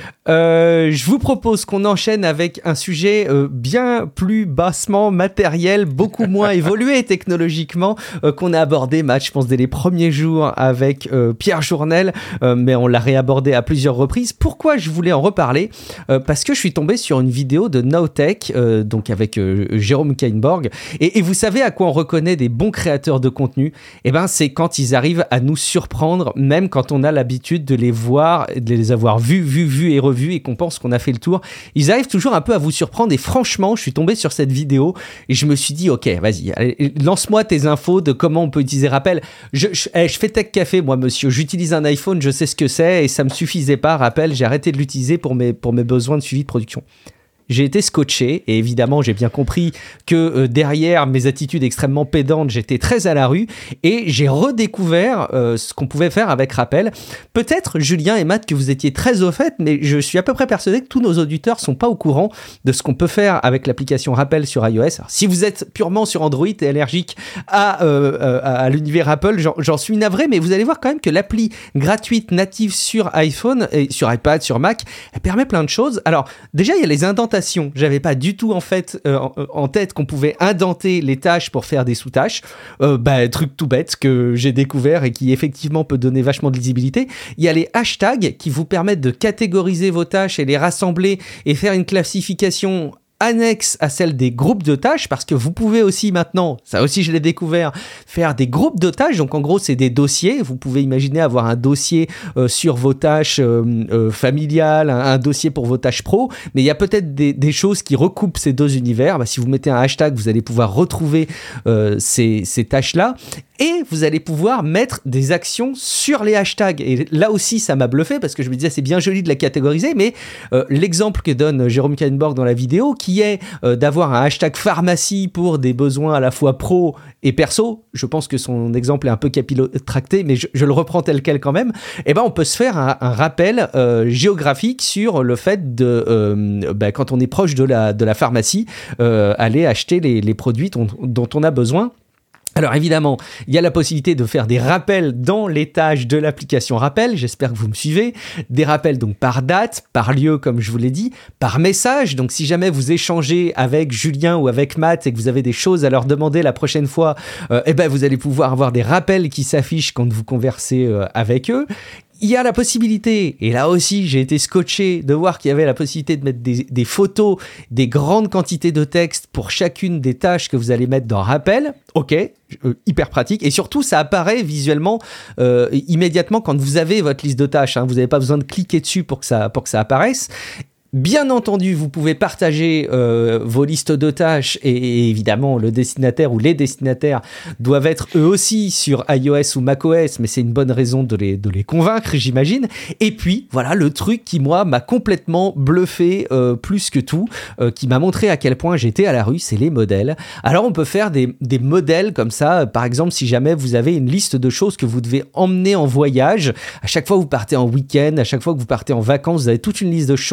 Euh, je vous propose qu'on enchaîne avec un sujet euh, bien plus bassement matériel, beaucoup moins évolué technologiquement, euh, qu'on a abordé, Matt, je pense, dès les premiers jours avec euh, Pierre Journel, euh, mais on l'a réabordé à plusieurs reprises. Pourquoi je voulais en reparler ? euh, Parce que je suis tombé sur une vidéo de Nowtech, euh, donc avec euh, Jérôme Kainborg, et, et vous savez à quoi on reconnaît des bons créateurs de contenu ? Eh ben, c'est quand ils arrivent à nous surprendre, même quand on a l'habitude de les voir, de les avoir vus, vus, vus et revus, et qu'on pense qu'on a fait le tour. Ils arrivent toujours un peu à vous surprendre, et franchement, je suis tombé sur cette vidéo et je me suis dit, ok, vas-y, allez, lance-moi tes infos de comment on peut utiliser Rappel. Je, je, je fais Tech Café, moi, monsieur. J'utilise un iPhone, je sais ce que c'est, et ça me suffisait pas. Rappel, j'ai arrêté de l'utiliser pour mes, pour mes besoins de suivi de production. J'ai été scotché, et évidemment, j'ai bien compris que euh, derrière mes attitudes extrêmement pédantes, j'étais très à la rue, et j'ai redécouvert euh, ce qu'on pouvait faire avec Rappel. Peut-être, Julien et Matt, que vous étiez très au fait, mais je suis à peu près persuadé que tous nos auditeurs sont pas au courant de ce qu'on peut faire avec l'application Rappel sur iOS. Alors, si vous êtes purement sur Android et allergique à, euh, à, à l'univers Apple, j'en, j'en suis navré, mais vous allez voir quand même que l'appli gratuite native sur iPhone, et sur iPad, sur Mac, elle permet plein de choses. Alors, déjà, il y a les indentations. J'avais pas du tout en fait euh, en, en tête qu'on pouvait indenter les tâches pour faire des sous-tâches. Euh, bah, truc tout bête que j'ai découvert et qui effectivement peut donner vachement de lisibilité. Il y a les hashtags qui vous permettent de catégoriser vos tâches et les rassembler et faire une classification annexe à celle des groupes de tâches, parce que vous pouvez aussi maintenant, ça aussi je l'ai découvert, faire des groupes de tâches. Donc en gros c'est des dossiers. Vous pouvez imaginer avoir un dossier euh, sur vos tâches euh, euh, familiales, un, un dossier pour vos tâches pro, mais il y a peut-être des, des choses qui recoupent ces deux univers. Bah, si vous mettez un hashtag, vous allez pouvoir retrouver euh, ces, ces tâches-là, et vous allez pouvoir mettre des actions sur les hashtags. Et là aussi ça m'a bluffé, parce que je me disais c'est bien joli de la catégoriser, mais euh, l'exemple que donne Jérôme Kainborg dans la vidéo, qui qui est euh, d'avoir un hashtag pharmacie pour des besoins à la fois pro et perso, je pense que son exemple est un peu capillotracté, mais je, je le reprends tel quel quand même, et ben on peut se faire un, un rappel euh, géographique sur le fait de, euh, ben, quand on est proche de la, de la pharmacie, euh, aller acheter les, les produits dont, dont on a besoin. Alors évidemment, il y a la possibilité de faire des rappels dans les tâches de l'application Rappel, j'espère que vous me suivez, des rappels donc par date, par lieu comme je vous l'ai dit, par message, donc si jamais vous échangez avec Julien ou avec Matt et que vous avez des choses à leur demander la prochaine fois, euh, eh ben vous allez pouvoir avoir des rappels qui s'affichent quand vous conversez euh, avec eux. Il y a la possibilité, et là aussi j'ai été scotché de voir qu'il y avait la possibilité de mettre des, des photos, des grandes quantités de texte pour chacune des tâches que vous allez mettre dans Rappel. Ok, euh, hyper pratique, et surtout ça apparaît visuellement euh, immédiatement quand vous avez votre liste de tâches, hein. Vous n'avez pas besoin de cliquer dessus pour que ça, pour que ça apparaisse. Bien entendu, vous pouvez partager euh, vos listes de tâches, et, et évidemment le destinataire ou les destinataires doivent être eux aussi sur iOS ou macOS, mais c'est une bonne raison de les, de les convaincre, j'imagine. Et puis voilà le truc qui moi m'a complètement bluffé euh, plus que tout, euh, qui m'a montré à quel point j'étais à la rue, c'est les modèles. Alors on peut faire des, des modèles comme ça, par exemple si jamais vous avez une liste de choses que vous devez emmener en voyage, à chaque fois que vous partez en week-end, à chaque fois que vous partez en vacances, vous avez toute une liste de choses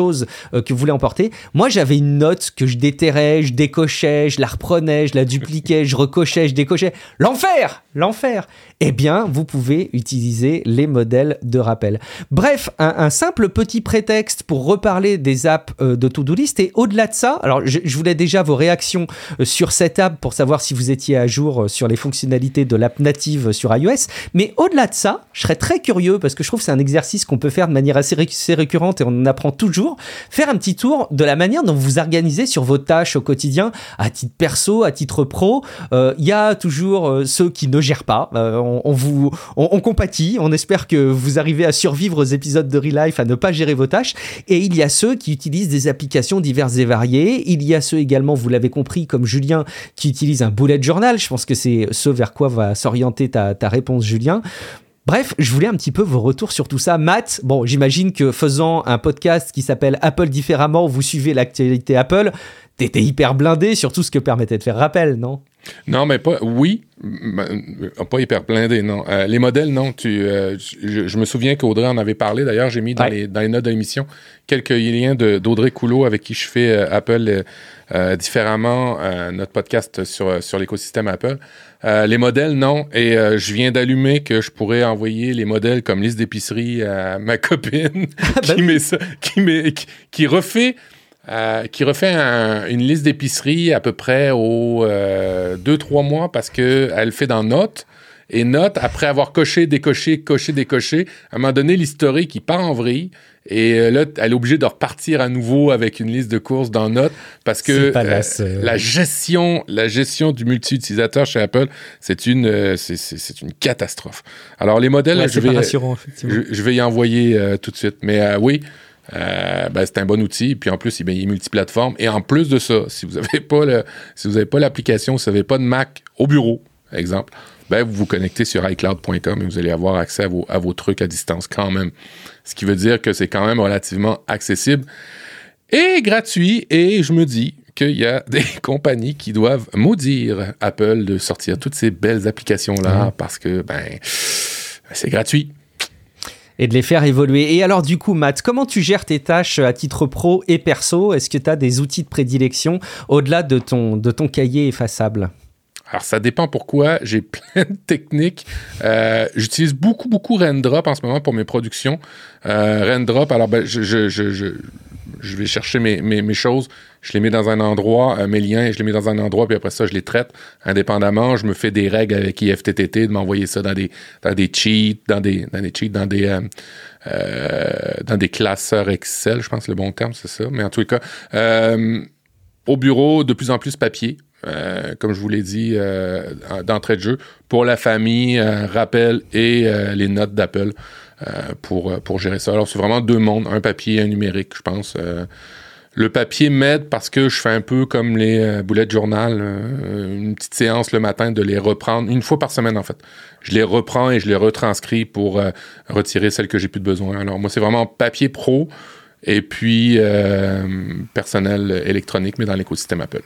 euh, que vous voulez emporter. Moi, j'avais une note que je déterrais, je décochais, je la reprenais, je la dupliquais, je recochais, je décochais. L'enfer, l'enfer. Eh bien, vous pouvez utiliser les modèles de rappel. Bref, un, un simple petit prétexte pour reparler des apps euh, de To-Do List. Et au-delà de ça, alors je, je voulais déjà vos réactions euh, sur cette app pour savoir si vous étiez à jour euh, sur les fonctionnalités de l'app native sur iOS. Mais au-delà de ça, je serais très curieux parce que je trouve que c'est un exercice qu'on peut faire de manière assez, ré- assez récurrente et on en apprend toujours. Faire un petit tour de la manière dont vous vous organisez sur vos tâches au quotidien, à titre perso, à titre pro. Il euh, y a toujours euh, ceux qui ne gèrent pas. Euh, on, on vous, on, on compatit. On espère que vous arrivez à survivre aux épisodes de Real Life, à ne pas gérer vos tâches. Et il y a ceux qui utilisent des applications diverses et variées. Il y a ceux également, vous l'avez compris, comme Julien, qui utilisent un bullet journal. Je pense que c'est ce vers quoi va s'orienter ta, ta réponse, Julien. Bref, je voulais un petit peu vos retours sur tout ça. Matt, bon, j'imagine que faisant un podcast qui s'appelle Apple différemment, vous suivez l'actualité Apple, t'étais hyper blindé sur tout ce que permettait de faire rappel, non? Non, mais pas. Oui, pas hyper blindé, non. Euh, les modèles, non. Tu, euh, je, je me souviens qu'Audrey en avait parlé. D'ailleurs, j'ai mis dans, ouais. les, dans les notes de l'émission quelques liens de, d'Audrey Coulot avec qui je fais euh, Apple euh, différemment, euh, notre podcast sur, sur l'écosystème Apple. Euh, les modèles, non. Et euh, je viens d'allumer que je pourrais envoyer les modèles comme liste d'épicerie à ma copine qui, met ça, qui, met, qui, qui refait. Euh, qui refait un, une liste d'épicerie à peu près aux euh, deux trois mois parce qu'elle fait dans Notes. Et Notes, après avoir coché, décoché, coché, décoché, à un moment donné, l'historique, il part en vrille. Et là, elle est obligée de repartir à nouveau avec une liste de courses dans Notes parce que euh, la gestion, la gestion du multi-utilisateur chez Apple, c'est une, euh, c'est, c'est, c'est une catastrophe. Alors, les modèles, ouais, je, vais, je, je vais y envoyer euh, tout de suite. Mais euh, oui, Euh, ben, c'est un bon outil, puis en plus ben, il est multiplateforme, et en plus de ça, si vous n'avez pas le, si vous n'avez pas l'application, si vous n'avez pas de Mac au bureau, exemple, ben, vous vous connectez sur i cloud point com et vous allez avoir accès à vos, à vos trucs à distance quand même, ce qui veut dire que c'est quand même relativement accessible et gratuit, et je me dis qu'il y a des compagnies qui doivent maudire Apple de sortir toutes ces belles applications-là, mmh. parce que ben c'est gratuit. Et de les faire évoluer. Et alors du coup, Matt, comment tu gères tes tâches à titre pro et perso? Est-ce que tu as des outils de prédilection au-delà de ton, de ton cahier effaçable? Alors, ça dépend pourquoi. J'ai plein de techniques. Euh, j'utilise beaucoup, beaucoup Raindrop en ce moment pour mes productions. Euh, Raindrop, alors ben, je, je, je, je, je vais chercher mes, mes, mes choses, je les mets dans un endroit, euh, mes liens, je les mets dans un endroit, puis après ça, je les traite indépendamment. Je me fais des règles avec I F T T T de m'envoyer ça dans des, dans des cheats, dans des, dans des cheats, dans des, euh, euh, dans des classeurs Excel, je pense que le bon terme, c'est ça. Mais en tous les cas, euh, au bureau, de plus en plus papier. Euh, comme je vous l'ai dit euh, d'entrée de jeu, pour la famille, euh, rappel et euh, les notes d'Apple euh, pour, pour gérer ça. Alors, c'est vraiment deux mondes, un papier et un numérique, je pense. Euh, le papier m'aide parce que je fais un peu comme les euh, bullet journal, euh, une petite séance le matin de les reprendre, une fois par semaine en fait. Je les reprends et je les retranscris pour euh, retirer celles que j'ai plus de besoin. Alors, moi, c'est vraiment papier pro et puis euh, personnel électronique, mais dans l'écosystème Apple.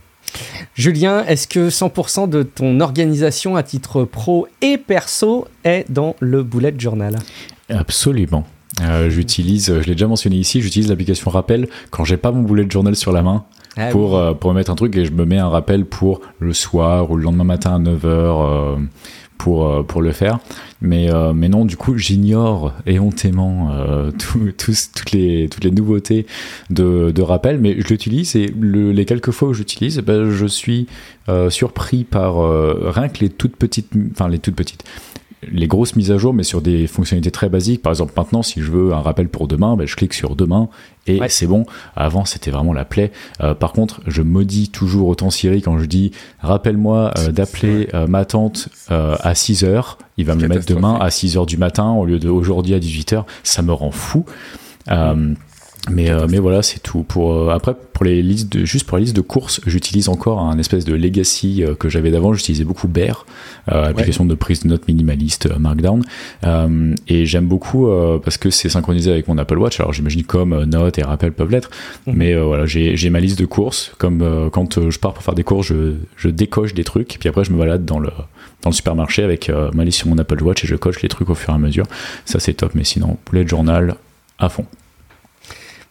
Julien, est-ce que cent pour cent de ton organisation à titre pro et perso est dans le bullet journal? Absolument. Euh, j'utilise, je l'ai déjà mentionné ici, j'utilise l'application Rappel quand j'ai pas mon bullet journal sur la main ah pour, oui. euh, pour mettre un truc, et je me mets un rappel pour le soir ou le lendemain matin à neuf heures euh, pour, euh, pour le faire. Mais, euh, mais non, du coup, j'ignore éhontément euh, tout, tout, toutes, les, toutes les nouveautés de, de Rappel, mais je l'utilise, et le, les quelques fois où j'utilise, ben, je suis euh, surpris par euh, rien que les toutes petites, enfin les toutes petites, les grosses mises à jour, mais sur des fonctionnalités très basiques. Par exemple, maintenant, si je veux un rappel pour demain, ben, je clique sur demain et ouais. c'est bon. Avant, c'était vraiment la plaie. Euh, par contre, je maudis toujours autant Siri quand je dis « Rappelle-moi euh, d'appeler euh, ma tante euh, à six heures ». Il va me le mettre demain à six heures du matin au lieu d'aujourd'hui à dix-huit heures. Ça me rend fou. Euh, Mais, euh, mais voilà, c'est tout. Pour, euh, après, pour les listes de, juste pour la liste de courses, j'utilise encore un espèce de legacy euh, que j'avais d'avant. J'utilisais beaucoup Bear, euh, application ouais. de prise de notes minimaliste euh, Markdown. Euh, et j'aime beaucoup euh, parce que c'est synchronisé avec mon Apple Watch. Alors j'imagine comme euh, Notes et Rappel peuvent l'être. Mmh. Mais euh, voilà, j'ai, j'ai ma liste de courses. Comme euh, quand euh, je pars pour faire des courses, je, je décoche des trucs. Et puis après, je me balade dans le, dans le supermarché avec euh, ma liste sur mon Apple Watch et je coche les trucs au fur et à mesure. Ça, c'est top. Mais sinon, bullet journal à fond.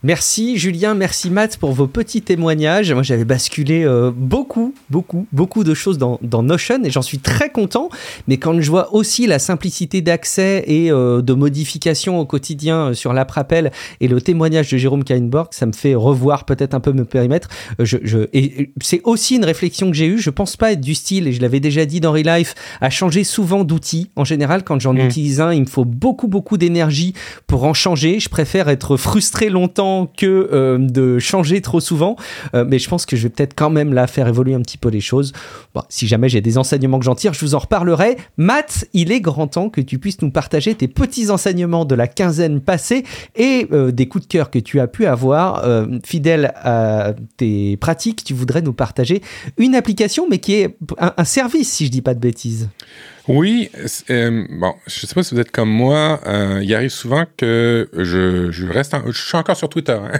Merci Julien, merci Matt pour vos petits témoignages. Moi j'avais basculé euh, beaucoup, beaucoup, beaucoup de choses dans, dans Notion et j'en suis très content. Mais quand je vois aussi la simplicité d'accès et euh, de modification au quotidien sur l'app Rappel et le témoignage de Jérôme Kainborg, ça me fait revoir peut-être un peu mon périmètre. Je, je, et c'est aussi une réflexion que j'ai eue. Je pense pas être du style, et je l'avais déjà dit dans Relife, à changer souvent d'outils. En général, quand j'en mmh. utilise un, il me faut beaucoup, beaucoup d'énergie pour en changer. Je préfère être frustré longtemps que euh, de changer trop souvent, euh, mais je pense que je vais peut-être quand même là faire évoluer un petit peu les choses. Bon, si jamais j'ai des enseignements que j'en tire, je vous en reparlerai. Matt, il est grand temps que tu puisses nous partager tes petits enseignements de la quinzaine passée et euh, des coups de cœur que tu as pu avoir. Euh, fidèle à tes pratiques, tu voudrais nous partager une application, mais qui est un, un service, si je dis pas de bêtises. Oui, euh, bon, je sais pas si vous êtes comme moi, euh, il arrive souvent que je, je reste, en, je suis encore sur Twitter. Hein.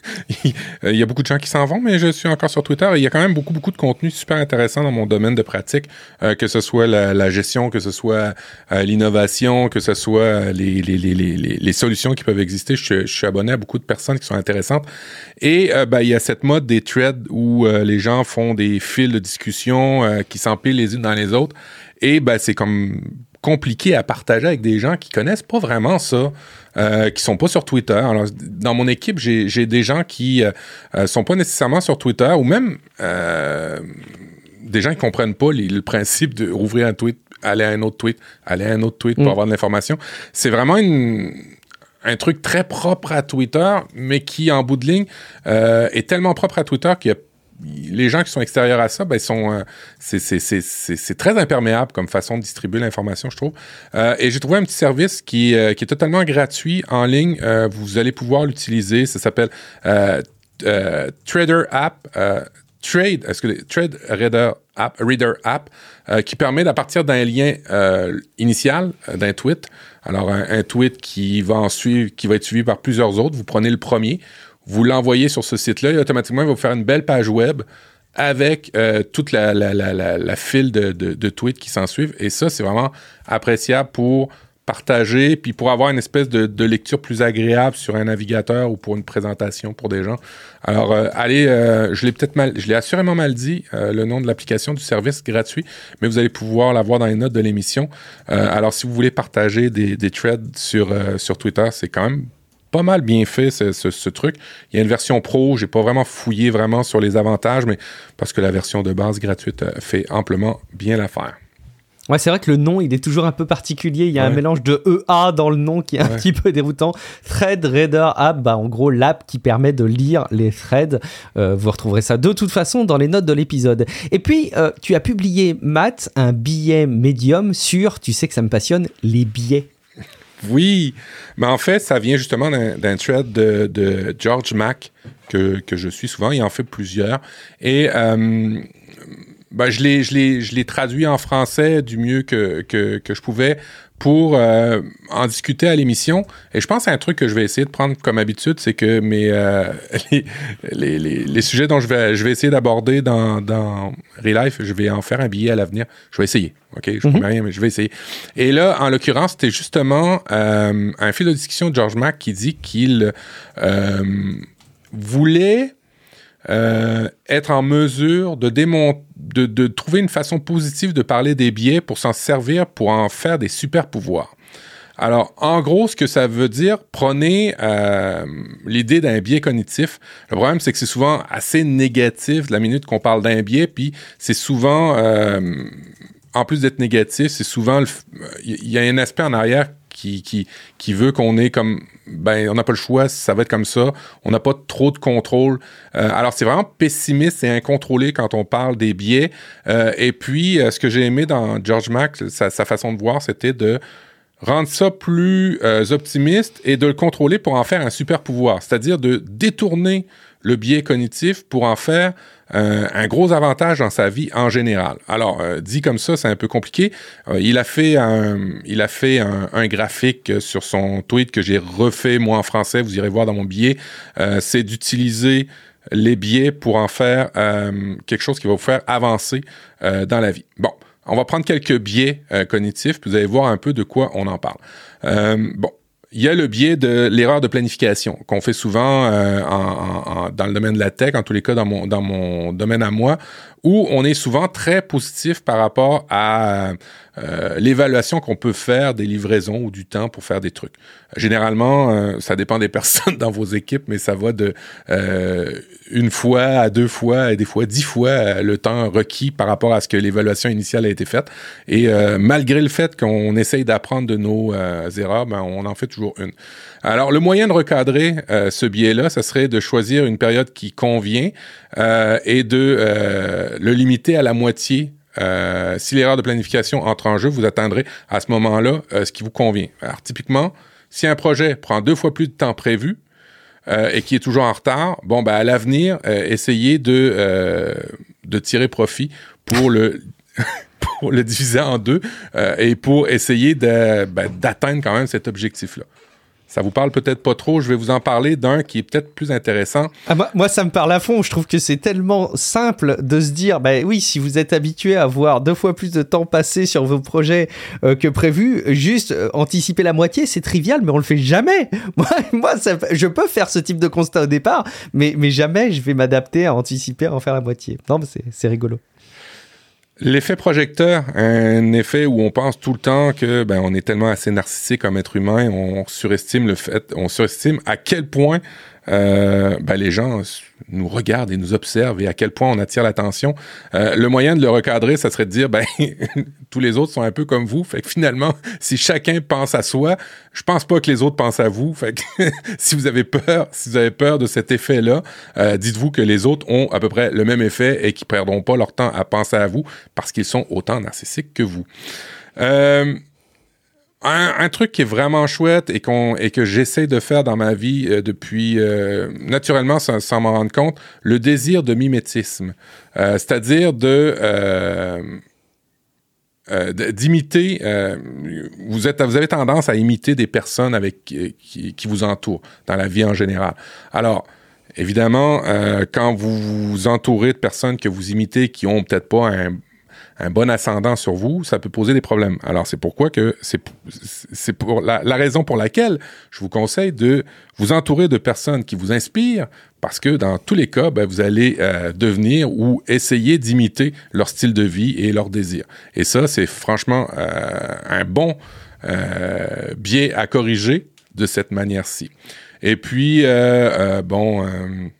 Il y a beaucoup de gens qui s'en vont, mais je suis encore sur Twitter et il y a quand même beaucoup, beaucoup de contenu super intéressant dans mon domaine de pratique, euh, que ce soit la, la gestion, que ce soit euh, l'innovation, que ce soit les, les, les, les, les solutions qui peuvent exister. Je, je suis abonné à beaucoup de personnes qui sont intéressantes. Et euh, ben, il y a cette mode des threads où euh, les gens font des fils de discussion euh, qui s'empilent les unes dans les autres. Et ben, c'est comme compliqué à partager avec des gens qui connaissent pas vraiment ça, euh, qui sont pas sur Twitter. Alors, dans mon équipe, j'ai, j'ai des gens qui euh, sont pas nécessairement sur Twitter ou même euh, des gens qui comprennent pas les, le principe de rouvrir un tweet, aller à un autre tweet, aller à un autre tweet pour mmh. avoir de l'information. C'est vraiment une... un truc très propre à Twitter, mais qui, en bout de ligne, euh, est tellement propre à Twitter qu'il y a les gens qui sont extérieurs à ça, ben, sont, euh, c'est, c'est, c'est, c'est, c'est très imperméable comme façon de distribuer l'information, je trouve. Euh, et j'ai trouvé un petit service qui, euh, qui est totalement gratuit en ligne. Euh, vous allez pouvoir l'utiliser. Ça s'appelle euh, euh, Trader App. Euh, Trade, est-ce que Trade Reader App, Reader App, euh, qui permet, à partir d'un lien euh, initial, euh, d'un tweet, alors un, un tweet qui va en suivre, qui va être suivi par plusieurs autres, vous prenez le premier, vous l'envoyez sur ce site-là et automatiquement, il va vous faire une belle page web avec euh, toute la, la, la, la, la file de, de, de tweets qui s'en suivent. Et ça, c'est vraiment appréciable pour partager, puis pour avoir une espèce de, de lecture plus agréable sur un navigateur ou pour une présentation pour des gens. Alors, euh, allez, euh, je l'ai peut-être mal, je l'ai assurément mal dit, euh, le nom de l'application du service gratuit, mais vous allez pouvoir la voir dans les notes de l'émission. Euh, alors, si vous voulez partager des, des threads sur, euh, sur Twitter, c'est quand même pas mal bien fait, ce, ce, ce truc. Il y a une version pro, j'ai pas vraiment fouillé vraiment sur les avantages, mais parce que la version de base gratuite euh, fait amplement bien l'affaire. Ouais, c'est vrai que le nom, il est toujours un peu particulier. Il y a ouais. un mélange de E A dans le nom qui est un ouais. petit peu déroutant. Thread Reader App, bah, en gros, l'app qui permet de lire les threads. Euh, vous retrouverez ça de toute façon dans les notes de l'épisode. Et puis, euh, tu as publié, Matt, un billet Medium sur, tu sais que ça me passionne, les billets. Oui, mais en fait, ça vient justement d'un, d'un thread de, de George Mack que, que je suis souvent. Il en fait plusieurs. Et euh, ben, je, l'ai, je, l'ai, je l'ai traduit en français du mieux que, que, que je pouvais pour euh, en discuter à l'émission. Et je pense à un truc que je vais essayer de prendre comme habitude, c'est que mes, euh, les, les, les, les sujets dont je vais, je vais essayer d'aborder dans, dans Relife, je vais en faire un billet à l'avenir. Je vais essayer. OK, je ne promets rien, mais je vais essayer. Et là, en l'occurrence, c'était justement euh, un fil de discussion de George Mack qui dit qu'il euh, voulait euh, être en mesure de démontrer, de, de trouver une façon positive de parler des biais pour s'en servir, pour en faire des super pouvoirs. Alors, en gros, ce que ça veut dire, prenez euh, l'idée d'un biais cognitif. Le problème, c'est que c'est souvent assez négatif de la minute qu'on parle d'un biais, puis c'est souvent... Euh, en plus d'être négatif, c'est souvent... Il y a un aspect en arrière qui, qui, qui veut qu'on ait comme... Ben, on n'a pas le choix, ça va être comme ça. On n'a pas trop de contrôle. Euh, alors, c'est vraiment pessimiste et incontrôlé quand on parle des biais. Euh, et puis, euh, ce que j'ai aimé dans George Mack, sa, sa façon de voir, c'était de rendre ça plus euh, optimiste et de le contrôler pour en faire un super pouvoir. C'est-à-dire de détourner le biais cognitif pour en faire euh, un gros avantage dans sa vie en général. Alors, euh, dit comme ça, c'est un peu compliqué. Euh, il a fait, un, il a fait un, un graphique sur son tweet que j'ai refait, moi, en français. Vous irez voir dans mon billet. Euh, c'est d'utiliser les biais pour en faire euh, quelque chose qui va vous faire avancer euh, dans la vie. Bon, on va prendre quelques biais euh, cognitifs, puis vous allez voir un peu de quoi on en parle. Euh, bon. il y a le biais de l'erreur de planification qu'on fait souvent euh, en, en, en, dans le domaine de la tech, en tous les cas dans mon, dans mon domaine à moi, où on est souvent très positif par rapport à euh, l'évaluation qu'on peut faire des livraisons ou du temps pour faire des trucs. Généralement, euh, ça dépend des personnes dans vos équipes, mais ça va de euh, une fois à deux fois et des fois dix fois euh, le temps requis par rapport à ce que l'évaluation initiale a été faite. Et euh, malgré le fait qu'on essaye d'apprendre de nos euh, erreurs, ben, on en fait toujours une. Alors, le moyen de recadrer euh, ce biais-là, ça serait de choisir une période qui convient euh, et de euh, le limiter à la moitié. Euh, si l'erreur de planification entre en jeu, vous atteindrez à ce moment-là euh, ce qui vous convient. Alors, typiquement, si un projet prend deux fois plus de temps prévu euh, et qui est toujours en retard, bon, ben, à l'avenir, euh, essayez de, euh, de tirer profit pour le... pour le diviser en deux euh, et pour essayer de, ben, d'atteindre quand même cet objectif-là. Ça vous parle peut-être pas trop, je vais vous en parler d'un qui est peut-être plus intéressant. Ah, moi, moi, ça me parle à fond. Je trouve que c'est tellement simple de se dire, ben oui, si vous êtes habitué à avoir deux fois plus de temps passé sur vos projets euh, que prévu, juste euh, anticiper la moitié, c'est trivial, mais on le fait jamais. Moi, moi ça, je peux faire ce type de constat au départ, mais, mais jamais je vais m'adapter à anticiper à en faire la moitié. Non, mais c'est, c'est rigolo. L'effet projecteur, un effet où on pense tout le temps que ben on est tellement assez narcissique comme être humain, on surestime le fait, on surestime à quel point euh, ben les gens nous regardent et nous observent et à quel point on attire l'attention. Euh, le moyen de le recadrer, ça serait de dire ben tous les autres sont un peu comme vous, fait que finalement si chacun pense à soi, je pense pas que les autres pensent à vous, fait que si vous avez peur, si vous avez peur de cet effet-là, euh, dites-vous que les autres ont à peu près le même effet et qu'ils perdront pas leur temps à penser à vous parce qu'ils sont autant narcissiques que vous. Euh, Un, un truc qui est vraiment chouette et, qu'on, et que j'essaie de faire dans ma vie euh, depuis, euh, naturellement, sans, sans m'en rendre compte, le désir de mimétisme. Euh, c'est-à-dire de, euh, euh, d'imiter, euh, vous, êtes, vous avez tendance à imiter des personnes avec, qui, qui vous entourent dans la vie en général. Alors, évidemment, euh, quand vous vous entourez de personnes que vous imitez qui ont peut-être pas un un bon ascendant sur vous, ça peut poser des problèmes. Alors, c'est pourquoi que c'est, c'est pour la, la raison pour laquelle je vous conseille de vous entourer de personnes qui vous inspirent, parce que dans tous les cas, ben, vous allez euh, devenir ou essayer d'imiter leur style de vie et leurs désirs. Et ça, c'est franchement euh, un bon euh, biais à corriger de cette manière-ci. Et puis, euh, euh, bon... Euh,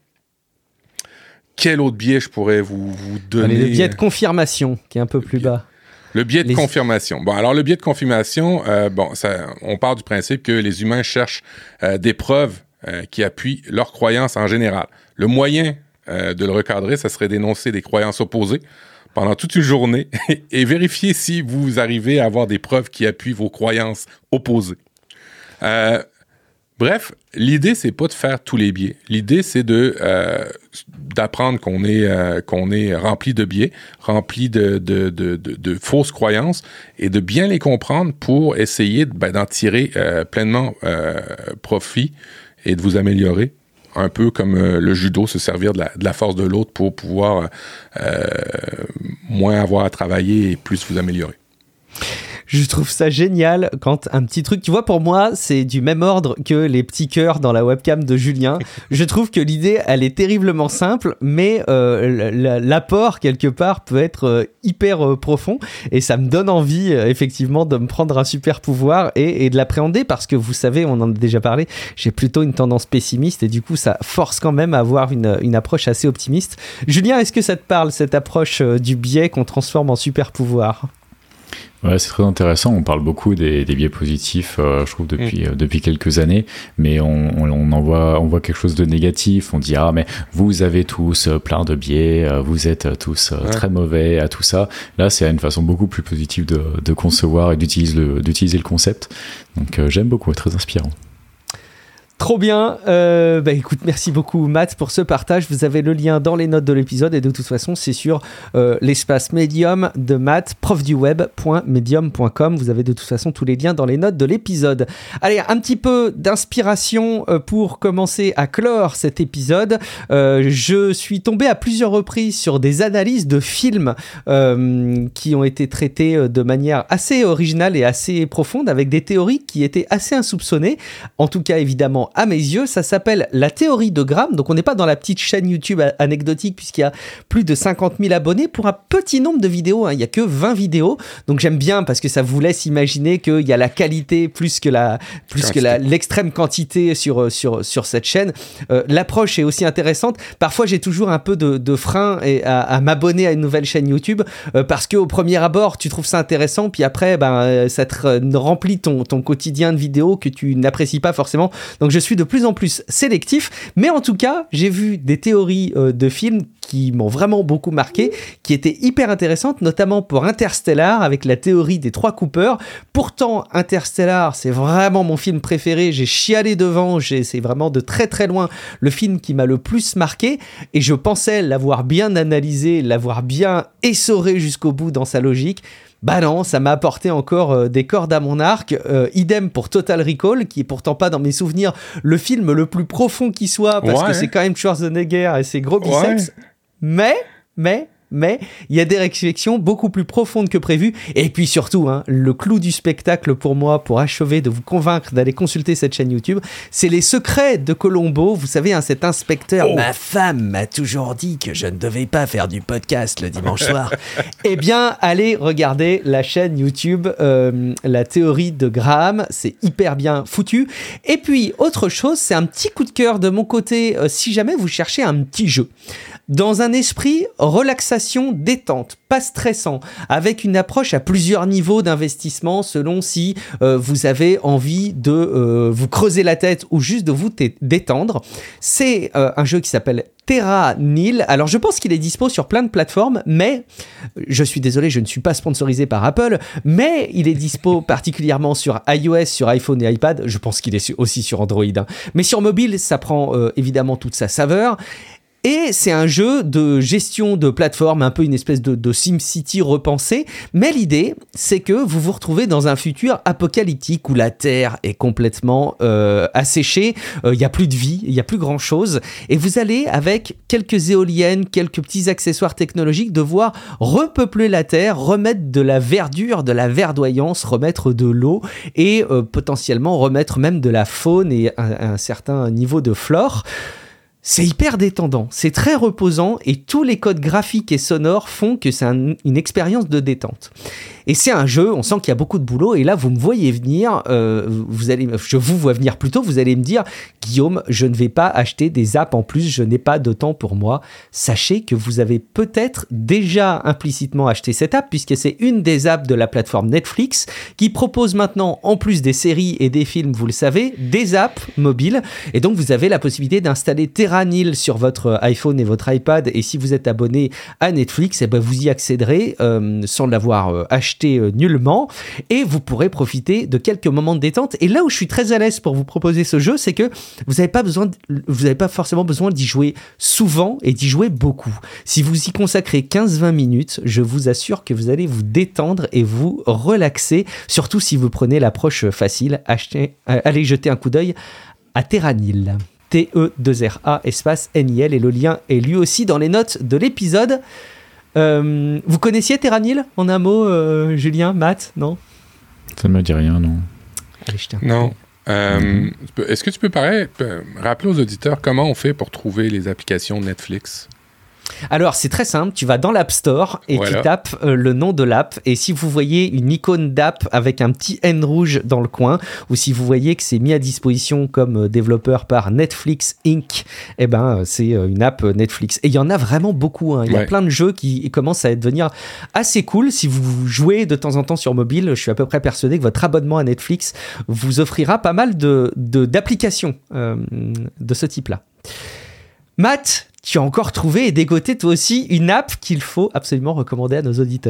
quel autre biais je pourrais vous, vous donner? Allez, le biais de confirmation, qui est un peu plus bas. Le biais de les... confirmation. Bon, alors le biais de confirmation, euh, bon, ça, on part du principe que les humains cherchent euh, des preuves euh, qui appuient leurs croyances en général. Le moyen euh, de le recadrer, ça serait d'énoncer des croyances opposées pendant toute une journée et vérifier si vous arrivez à avoir des preuves qui appuient vos croyances opposées. Euh, Bref, l'idée, c'est pas de faire tous les biais. L'idée, c'est de euh, d'apprendre qu'on est euh, qu'on est rempli de biais, rempli de, de, de, de, de fausses croyances, et de bien les comprendre pour essayer ben, d'en tirer euh, pleinement euh, profit et de vous améliorer. Un peu comme euh, le judo, se servir de la, de la force de l'autre pour pouvoir euh, moins avoir à travailler et plus vous améliorer. Je trouve ça génial quand un petit truc, tu vois, pour moi, c'est du même ordre que les petits cœurs dans la webcam de Julien. Je trouve que l'idée, elle est terriblement simple, mais euh, l'apport, quelque part, peut être euh, hyper euh, profond, et ça me donne envie, euh, effectivement, de me prendre un super pouvoir et, et de l'appréhender, parce que vous savez, on en a déjà parlé, j'ai plutôt une tendance pessimiste, et du coup, ça force quand même à avoir une, une approche assez optimiste. Julien, est-ce que ça te parle, cette approche euh, du biais qu'on transforme en super pouvoir ? Ouais, c'est très intéressant. On parle beaucoup des, des biais positifs, euh, je trouve, depuis, mmh. euh, depuis quelques années, mais on, on, on en voit, on voit quelque chose de négatif. On dit, ah, mais vous avez tous euh, plein de biais, euh, vous êtes tous euh, ouais. très mauvais à tout ça. Là, c'est une façon beaucoup plus positive de, de concevoir et d'utiliser le, d'utiliser le concept. Donc, euh, j'aime beaucoup, très inspirant. Trop bien. Euh, bah écoute, merci beaucoup Matt pour ce partage. Vous avez le lien dans les notes de l'épisode et de toute façon, c'est sur euh, l'espace Medium de Matt, prof du web point medium point com. Vous avez de toute façon tous les liens dans les notes de l'épisode. Allez, un petit peu d'inspiration euh, pour commencer à clore cet épisode. Euh, je suis tombé à plusieurs reprises sur des analyses de films euh, qui ont été traités de manière assez originale et assez profonde avec des théories qui étaient assez insoupçonnées. En tout cas, évidemment, à mes yeux, ça s'appelle la théorie de Graham. Donc on n'est pas dans la petite chaîne YouTube anecdotique puisqu'il y a plus de cinquante mille abonnés pour un petit nombre de vidéos, hein. Il n'y a que vingt vidéos, donc j'aime bien parce que ça vous laisse imaginer qu'il y a la qualité plus que, la, plus que la, l'extrême quantité sur, sur, sur cette chaîne. Euh, l'approche est aussi intéressante. Parfois j'ai toujours un peu de, de frein et à, à m'abonner à une nouvelle chaîne YouTube euh, parce qu'au premier abord tu trouves ça intéressant, puis après ben, ça te remplit ton, ton quotidien de vidéos que tu n'apprécies pas forcément. Donc je suis de plus en plus sélectif, mais en tout cas, j'ai vu des théories euh, de films qui m'ont vraiment beaucoup marqué, qui étaient hyper intéressantes, notamment pour Interstellar, avec la théorie des trois Coopers. Pourtant, Interstellar, c'est vraiment mon film préféré, j'ai chialé devant, j'ai, c'est vraiment de très très loin le film qui m'a le plus marqué, et je pensais l'avoir bien analysé, l'avoir bien essoré jusqu'au bout dans sa logique. Bah non, ça m'a apporté encore euh, des cordes à mon arc. Euh, idem pour Total Recall, qui est pourtant pas dans mes souvenirs le film le plus profond qui soit, parce ouais. que c'est quand même Schwarzenegger et ses gros biceps. Ouais. Mais, mais, mais, il y a des réflexions beaucoup plus profondes que prévu. Et puis surtout, hein, le clou du spectacle pour moi, pour achever de vous convaincre d'aller consulter cette chaîne YouTube, c'est les secrets de Columbo. Vous savez, hein, cet inspecteur. Oh. Ma femme m'a toujours dit que je ne devais pas faire du podcast le dimanche soir. Eh bien, allez regarder la chaîne YouTube, euh, la théorie de Graham. C'est hyper bien foutu. Et puis, autre chose, c'est un petit coup de cœur de mon côté, euh, si jamais vous cherchez un petit jeu. Dans un esprit relaxation, détente, pas stressant, avec une approche à plusieurs niveaux d'investissement selon si euh, vous avez envie de euh, vous creuser la tête ou juste de vous t- détendre. C'est euh, un jeu qui s'appelle Terra Nil. Alors je pense qu'il est dispo sur plein de plateformes, mais je suis désolé, je ne suis pas sponsorisé par Apple, mais il est dispo particulièrement sur iOS, sur iPhone et iPad. Je pense qu'il est aussi sur Android, hein. Mais sur mobile, ça prend euh, évidemment toute sa saveur. Et c'est un jeu de gestion de plateforme, un peu une espèce de, de SimCity repensé. Mais l'idée, c'est que vous vous retrouvez dans un futur apocalyptique où la Terre est complètement euh, asséchée. Il euh, n'y a plus de vie, il n'y a plus grand-chose. Et vous allez, avec quelques éoliennes, quelques petits accessoires technologiques, devoir repeupler la Terre, remettre de la verdure, de la verdoyance, remettre de l'eau et euh, potentiellement remettre même de la faune et un, un certain niveau de flore. C'est hyper détendant, c'est très reposant et tous les codes graphiques et sonores font que c'est un, une expérience de détente. Et c'est un jeu, on sent qu'il y a beaucoup de boulot et là vous me voyez venir, euh, vous allez, je vous vois venir plutôt, vous allez me dire Guillaume, je ne vais pas acheter des apps en plus, je n'ai pas de temps pour moi. Sachez que vous avez peut-être déjà implicitement acheté cette app puisque c'est une des apps de la plateforme Netflix qui propose maintenant en plus des séries et des films, vous le savez, des apps mobiles et donc vous avez la possibilité d'installer Terra Nil sur votre iPhone et votre iPad et si vous êtes abonné à Netflix, eh ben vous y accéderez euh, sans l'avoir euh, acheté nullement et vous pourrez profiter de quelques moments de détente. Et là où je suis très à l'aise pour vous proposer ce jeu, c'est que vous n'avez pas besoin, de, vous n'avez pas forcément besoin d'y jouer souvent et d'y jouer beaucoup. Si vous y consacrez quinze à vingt minutes, je vous assure que vous allez vous détendre et vous relaxer, surtout si vous prenez l'approche facile. Achetez, allez jeter un coup d'œil à Terra Nil. T E deux R A espace N I L et le lien est lui aussi dans les notes de l'épisode. Euh, vous connaissiez Terra Nil en un mot, euh, Julien, Matt, non? Ça ne me dit rien, non. Allez, je non. Euh, mm-hmm. Est-ce que tu peux pareil, rappeler aux auditeurs comment on fait pour trouver les applications Netflix? Alors, c'est très simple, tu vas dans l'App Store et voilà. Tu tapes euh, le nom de l'app et si vous voyez une icône d'app avec un petit N rouge dans le coin ou si vous voyez que c'est mis à disposition comme euh, développeur par Netflix Incorporated, eh ben, euh, c'est euh, une app euh, Netflix. Et il y en a vraiment beaucoup, hein. Il y a ouais. plein de jeux qui commencent à devenir assez cool. Si vous jouez de temps en temps sur mobile, je suis à peu près persuadé que votre abonnement à Netflix vous offrira pas mal de, de, d'applications euh, de ce type-là. Matt, tu as encore trouvé et dégoté toi aussi une app qu'il faut absolument recommander à nos auditeurs.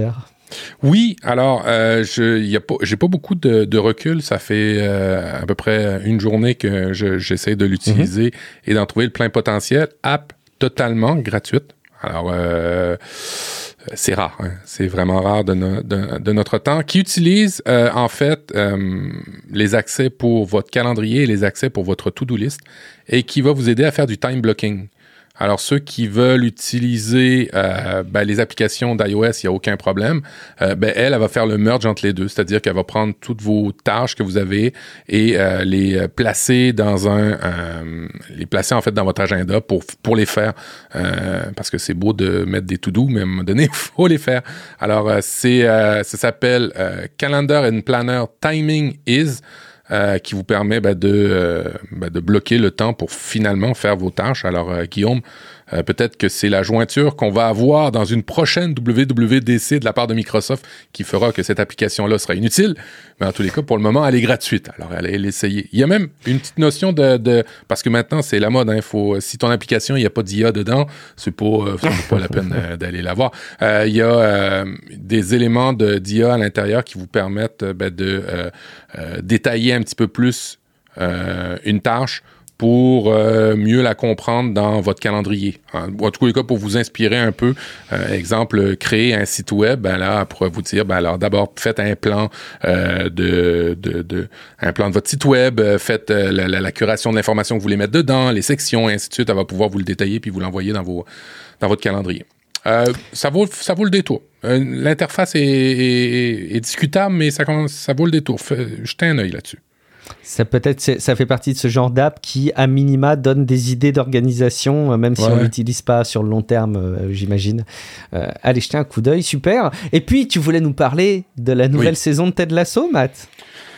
Oui, alors, euh, je, y a pas, j'ai pas beaucoup de, de recul. Ça fait euh, à peu près une journée que je, j'essaie de l'utiliser mm-hmm. et d'en trouver le plein potentiel. App totalement gratuite. Alors, euh, c'est rare. Hein? C'est vraiment rare de, no, de, de notre temps. Qui utilise, euh, en fait, euh, les accès pour votre calendrier et les accès pour votre to-do list et qui va vous aider à faire du time blocking. Alors, ceux qui veulent utiliser euh, ben, les applications d'iOS, il n'y a aucun problème. Euh, ben, elle, elle va faire le merge entre les deux, c'est-à-dire qu'elle va prendre toutes vos tâches que vous avez et euh, les placer dans un, euh, les placer en fait dans votre agenda pour pour les faire, euh, parce que c'est beau de mettre des to-do, mais à un moment donné, il faut les faire. Alors, euh, c'est euh, ça s'appelle euh, Calendar and Planner Timing Is. Euh, qui vous permet ben, de, euh, ben, de bloquer le temps pour finalement faire vos tâches. Alors, euh, Guillaume, euh, peut-être que c'est la jointure qu'on va avoir dans une prochaine W W D C de la part de Microsoft qui fera que cette application-là sera inutile. Mais en tous les cas, pour le moment, elle est gratuite. Alors, allez l'essayer. Il y a même une petite notion de... de parce que maintenant, c'est la mode. Hein, faut, si ton application, il n'y a pas d'I A dedans, c'est pas, euh, c'est pas la peine euh, d'aller la voir. Euh, il y a euh, des éléments de, d'I A à l'intérieur qui vous permettent euh, ben, de euh, euh, détailler un petit peu plus euh, une tâche pour euh, mieux la comprendre dans votre calendrier. En, en tout cas, pour vous inspirer un peu. Euh, exemple, créer un site web, ben là, elle pourrait vous dire, ben alors d'abord, faites un plan euh, de, de, de un plan de votre site web, faites euh, la, la, la curation de l'information que vous voulez mettre dedans, les sections, et ainsi de suite. Elle va pouvoir vous le détailler puis vous l'envoyer dans vos dans votre calendrier. Euh, ça vaut ça vaut le détour. Euh, l'interface est, est, est discutable, mais ça, ça vaut le détour. Fait, jetez un œil là-dessus. Ça peut-être, ça fait partie de ce genre d'app qui, à minima, donne des idées d'organisation, même si ouais. on l'utilise pas sur le long terme, euh, j'imagine. Euh, allez, jetez un coup d'œil, super. Et puis, tu voulais nous parler de la nouvelle oui. saison de Ted Lasso, Matt?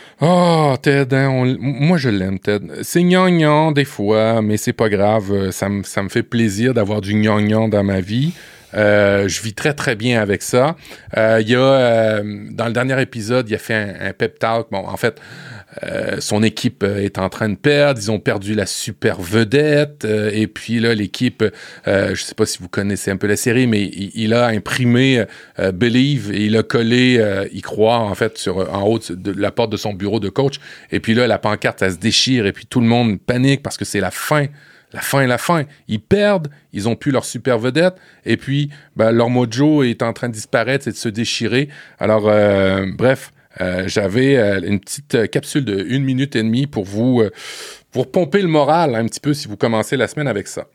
Oh, Ted, hein, on, moi je l'aime, Ted. C'est gnangnan des fois, mais c'est pas grave. Ça me ça me fait plaisir d'avoir du gnangnan dans ma vie. Euh, je vis très, très bien avec ça. Il euh, y a, euh, dans le dernier épisode, il a fait un, un pep talk. Bon, en fait, euh, son équipe est en train de perdre. Ils ont perdu la super vedette. Euh, et puis là, l'équipe, euh, je sais pas si vous connaissez un peu la série, mais il, il a imprimé euh, Believe et il a collé euh, Y croire, en fait, sur, en haut de la porte de son bureau de coach. Et puis là, la pancarte, elle se déchire et puis tout le monde panique parce que c'est la fin. La fin est la fin. Ils perdent, ils ont plus leur super vedette, et puis ben, leur mojo est en train de disparaître et de se déchirer. Alors, euh, bref, euh, j'avais euh, une petite capsule de une minute et demie pour vous, euh, pour pomper le moral un petit peu si vous commencez la semaine avec ça.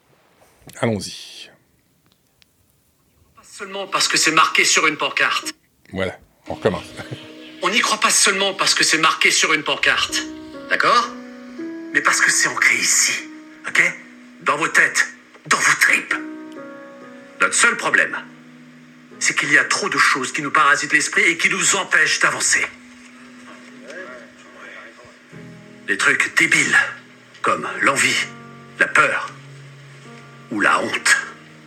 Allons-y. Pas seulement parce que c'est marqué sur une pancarte. Voilà, on recommence. On n'y croit pas seulement parce que c'est marqué sur une pancarte, d'accord ? Mais parce que c'est ancré ici. OK ? Dans vos têtes, dans vos tripes. Notre seul problème, c'est qu'il y a trop de choses qui nous parasitent l'esprit et qui nous empêchent d'avancer. Des trucs débiles, comme l'envie, la peur ou la honte.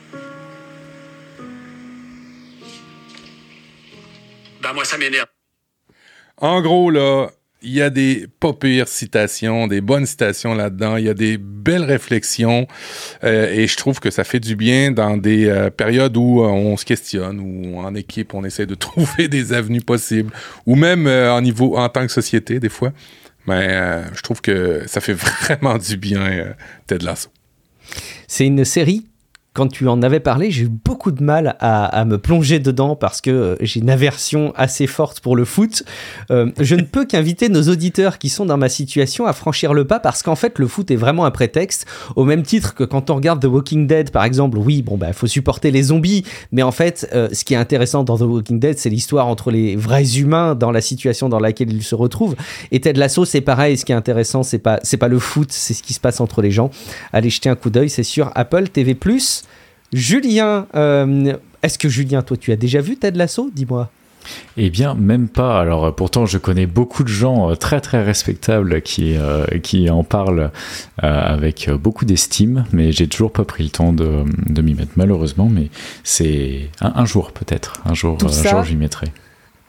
Ben moi, ça m'énerve. En gros, là... Il y a des pas pires citations, des bonnes citations là-dedans. Il y a des belles réflexions euh, et je trouve que ça fait du bien dans des euh, périodes où euh, on se questionne, où en équipe on essaie de trouver des avenues possibles, ou même euh, en niveau en tant que société des fois. Mais euh, je trouve que ça fait vraiment du bien, euh, Ted Lasso. C'est une série. Quand tu en avais parlé, j'ai eu beaucoup de mal à, à me plonger dedans parce que euh, j'ai une aversion assez forte pour le foot. Euh, je ne peux qu'inviter nos auditeurs qui sont dans ma situation à franchir le pas parce qu'en fait, le foot est vraiment un prétexte. Au même titre que quand on regarde The Walking Dead, par exemple, oui, bon, bah, faut supporter les zombies. Mais en fait, euh, ce qui est intéressant dans The Walking Dead, c'est l'histoire entre les vrais humains dans la situation dans laquelle ils se retrouvent. Et Ted Lasso, c'est pareil. Ce qui est intéressant, c'est pas, c'est pas le foot, c'est ce qui se passe entre les gens. Allez jeter un coup d'œil, c'est sur Apple T V plus. Julien, euh, est-ce que Julien, toi, tu as déjà vu Ted Lasso ? Dis-moi. Eh bien, même pas. Alors, pourtant, je connais beaucoup de gens très, très respectables qui, euh, qui en parlent euh, avec beaucoup d'estime, mais j'ai toujours pas pris le temps de, de m'y mettre, malheureusement, mais c'est un, un jour, peut-être. Un jour, Tout un ça, jour j'y mettrai.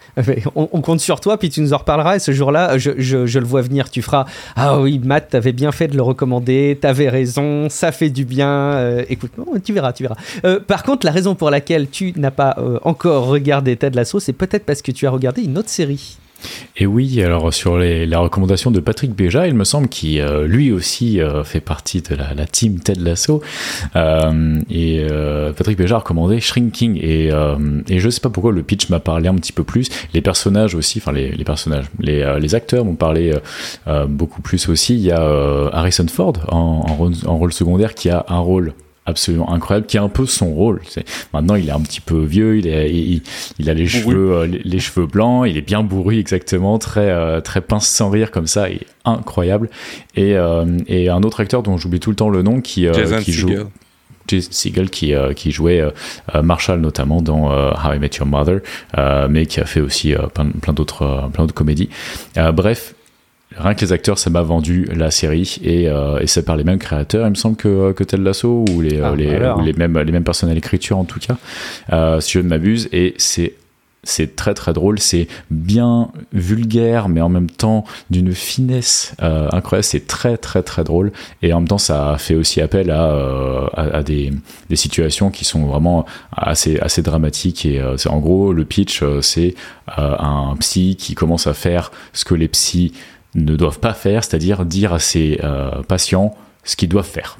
On, on compte sur toi, puis tu nous en reparleras. Et ce jour-là, je, je, je le vois venir. Tu feras « Ah oui, Matt, t'avais bien fait de le recommander. T'avais raison. Ça fait du bien. Euh, écoute, oh, tu verras, tu verras. Euh, » Par contre, la raison pour laquelle tu n'as pas euh, encore regardé Ted Lasso, c'est peut-être parce que tu as regardé une autre série. Et oui, alors sur les, la recommandation de Patrick Béja, il me semble qu'il euh, lui aussi euh, fait partie de la, la team Ted Lasso. Euh, et euh, Patrick Béja a recommandé Shrinking. Et, euh, et je sais pas pourquoi le pitch m'a parlé un petit peu plus. Les personnages aussi, enfin les, les personnages, les, euh, les acteurs m'ont parlé euh, euh, beaucoup plus aussi. Il y a euh, Harrison Ford en, en, rôle, en rôle secondaire qui a un rôle absolument incroyable, qui est un peu son rôle. C'est, maintenant, il est un petit peu vieux, il, est, il, il a les cheveux, euh, les, les cheveux blancs, il est bien bourru, exactement, très, euh, très pince sans rire comme ça, il est incroyable. Et, euh, et un autre acteur dont j'oublie tout le temps le nom, qui, euh, Jason qui joue... Segel. Jason Segel qui, euh, qui jouait euh, Marshall notamment dans euh, How I Met Your Mother, euh, mais qui a fait aussi euh, plein, plein, d'autres, euh, plein d'autres comédies. Euh, bref, rien que les acteurs, ça m'a vendu la série et, euh, et c'est par les mêmes créateurs, il me semble, que, que Ted Lasso ou les, ah, les, ou les, mêmes, les mêmes personnes à l'écriture en tout cas, euh, si je ne m'abuse. Et c'est, c'est très très drôle, c'est bien vulgaire mais en même temps d'une finesse euh, incroyable, c'est très très très drôle et en même temps ça fait aussi appel à, euh, à, à des, des situations qui sont vraiment assez, assez dramatiques et euh, c'est, en gros le pitch euh, c'est euh, un psy qui commence à faire ce que les psys ne doivent pas faire, c'est-à-dire dire à ses euh, patients ce qu'ils doivent faire.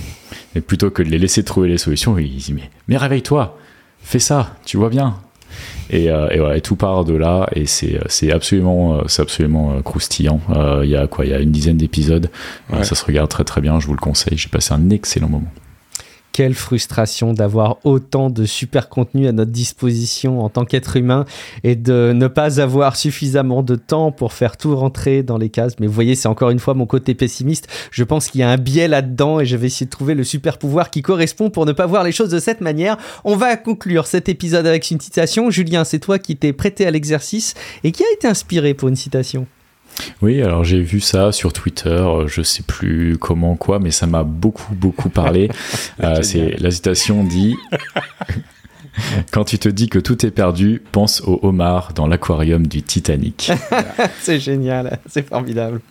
Et plutôt que de les laisser trouver les solutions, il dit mais, mais réveille-toi, fais ça, tu vois bien. Et, euh, et voilà, et tout part de là, et c'est, c'est absolument, c'est absolument euh, croustillant. Il euh, y a quoi, il y a une dizaine d'épisodes, ouais. euh, ça se regarde très très bien, je vous le conseille. J'ai passé un excellent moment. Quelle frustration d'avoir autant de super contenu à notre disposition en tant qu'être humain et de ne pas avoir suffisamment de temps pour faire tout rentrer dans les cases. Mais vous voyez, c'est encore une fois mon côté pessimiste. Je pense qu'il y a un biais là-dedans et je vais essayer de trouver le super pouvoir qui correspond pour ne pas voir les choses de cette manière. On va conclure cet épisode avec une citation. Julien, c'est toi qui t'es prêté à l'exercice et qui a été inspiré pour une citation. Oui, alors j'ai vu ça sur Twitter, je sais plus comment quoi, mais ça m'a beaucoup beaucoup parlé. euh, c'est, la citation dit « Quand tu te dis que tout est perdu, pense au homard dans l'aquarium du Titanic. » C'est génial, c'est formidable.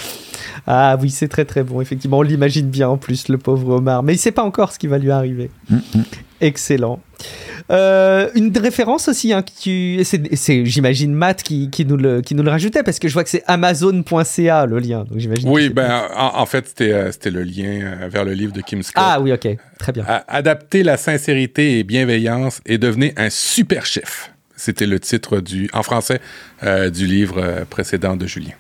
Ah oui, c'est très très bon, effectivement, on l'imagine bien en plus, le pauvre homard, mais il ne sait pas encore ce qui va lui arriver. Mm-hmm. Excellent. Euh, une référence aussi, hein, que tu... c'est, c'est, j'imagine Matt qui, qui, nous le, qui nous le rajoutait, parce que je vois que c'est amazon point c a le lien. Donc j'imagine oui, ben, en, en fait, c'était, euh, c'était le lien vers le livre de Kim Scott. Ah oui, ok, très bien. À, adapter la sincérité et bienveillance et devenez un super chef. C'était le titre du, en français euh, du livre euh, précédent de Julien.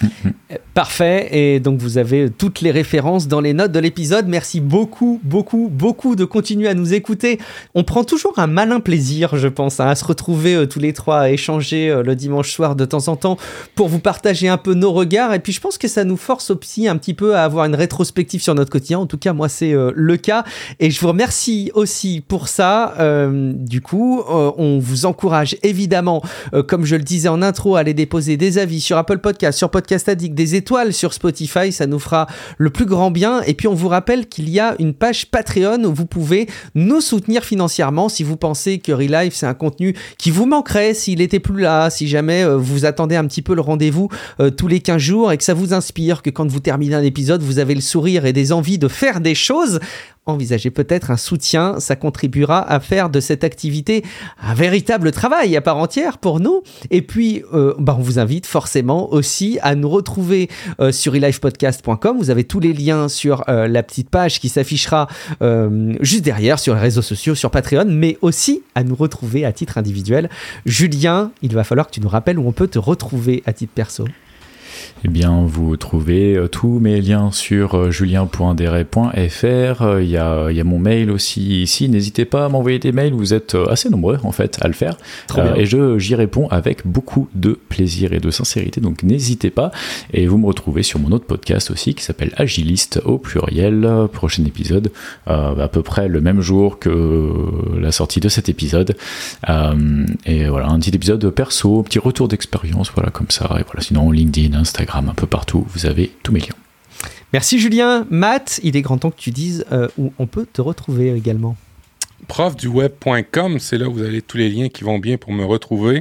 Parfait, et donc vous avez toutes les références dans les notes de l'épisode. Merci beaucoup, beaucoup, beaucoup de continuer à nous écouter. On prend toujours un malin plaisir, je pense, hein, à se retrouver euh, tous les trois, à échanger euh, le dimanche soir de temps en temps pour vous partager un peu nos regards. Et puis je pense que ça nous force aussi un petit peu à avoir une rétrospective sur notre quotidien. En tout cas, moi, c'est euh, le cas. Et je vous remercie aussi pour ça. Euh, du coup, euh, on vous encourage évidemment, euh, comme je le disais en intro, à aller déposer des avis sur Apple Podcast, sur Podcast Addict, des étoiles sur Spotify, ça nous fera le plus grand bien. Et puis on vous rappelle qu'il y a une page Patreon où vous pouvez nous soutenir financièrement si vous pensez que Relive c'est un contenu qui vous manquerait s'il n'était plus là, si jamais euh, vous attendez un petit peu le rendez-vous euh, tous les quinze jours et que ça vous inspire, que quand vous terminez un épisode vous avez le sourire et des envies de faire des choses. Envisagez peut-être un soutien, ça contribuera à faire de cette activité un véritable travail à part entière pour nous. Et puis, euh, bah on vous invite forcément aussi à nous retrouver euh, sur relive podcast point com. Vous avez tous les liens sur euh, la petite page qui s'affichera euh, juste derrière sur les réseaux sociaux, sur Patreon, mais aussi à nous retrouver à titre individuel. Julien, il va falloir que tu nous rappelles où on peut te retrouver à titre perso. Eh bien, vous trouvez euh, tous mes liens sur euh, julien point deret point f r. Il euh, y, a, y a mon mail aussi ici. N'hésitez pas à m'envoyer des mails. Vous êtes euh, assez nombreux, en fait, à le faire. Euh, et je, j'y réponds avec beaucoup de plaisir et de sincérité. Donc, n'hésitez pas. Et vous me retrouvez sur mon autre podcast aussi qui s'appelle Agiliste au pluriel. Prochain épisode, euh, à peu près le même jour que la sortie de cet épisode. Euh, et voilà, un petit épisode perso, un petit retour d'expérience, voilà, comme ça. Et voilà, sinon, LinkedIn, Instagram, un peu partout, vous avez tous mes liens. Merci Julien. Matt, il est grand temps que tu dises euh, où on peut te retrouver également. prof du web point com, c'est là où vous avez tous les liens qui vont bien pour me retrouver.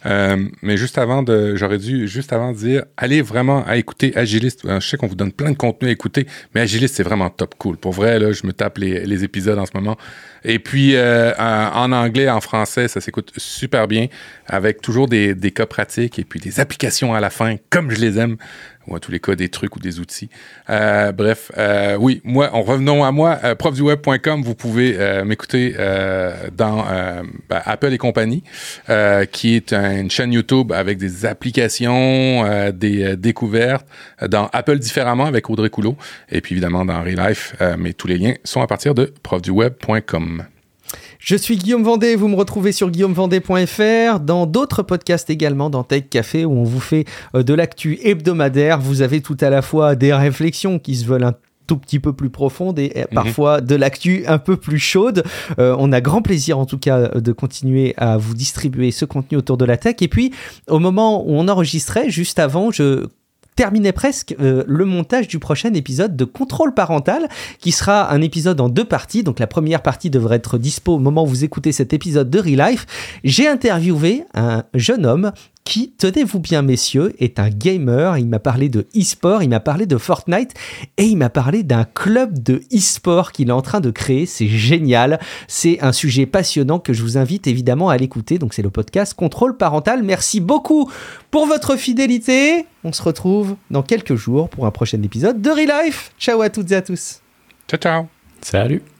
Euh, mais juste avant de, j'aurais dû juste avant de dire, allez vraiment à écouter Agiliste. Je sais qu'on vous donne plein de contenu à écouter, mais Agiliste, c'est vraiment top cool. Pour vrai, là, je me tape les, les épisodes en ce moment. Et puis, euh, en anglais, en français, ça s'écoute super bien, avec toujours des, des cas pratiques et puis des applications à la fin, comme je les aime. Ou en tous les cas, des trucs ou des outils. Euh, bref, euh, oui, moi, en revenons à moi, euh, prof du web point com, vous pouvez euh, m'écouter euh, dans euh, ben, Apple et compagnie, euh, qui est une chaîne YouTube avec des applications, euh, des euh, découvertes, dans Apple différemment avec Audrey Coulot, et puis évidemment dans Relife, euh, mais tous les liens sont à partir de prof du web point com. Je suis Guillaume Vendée, vous me retrouvez sur guillaume vendée point f r, dans d'autres podcasts également, dans Tech Café, où on vous fait de l'actu hebdomadaire. Vous avez tout à la fois des réflexions qui se veulent un tout petit peu plus profonde et mmh. parfois de l'actu un peu plus chaude. Euh, on a grand plaisir en tout cas de continuer à vous distribuer ce contenu autour de la tech. Et puis, au moment où on enregistrait, juste avant, je terminait presque euh, le montage du prochain épisode de Contrôle Parental, qui sera un épisode en deux parties. Donc la première partie devrait être dispo au moment où vous écoutez cet épisode de Relife. J'ai interviewé un jeune homme qui, tenez-vous bien messieurs, est un gamer. Il m'a parlé de e-sport, il m'a parlé de Fortnite et il m'a parlé d'un club de e-sport qu'il est en train de créer. C'est génial, c'est un sujet passionnant que je vous invite évidemment à l'écouter. Donc c'est le podcast Contrôle Parental. Merci beaucoup pour votre fidélité. On se retrouve dans quelques jours pour un prochain épisode de Relife. Ciao à toutes et à tous. Ciao, ciao. Salut.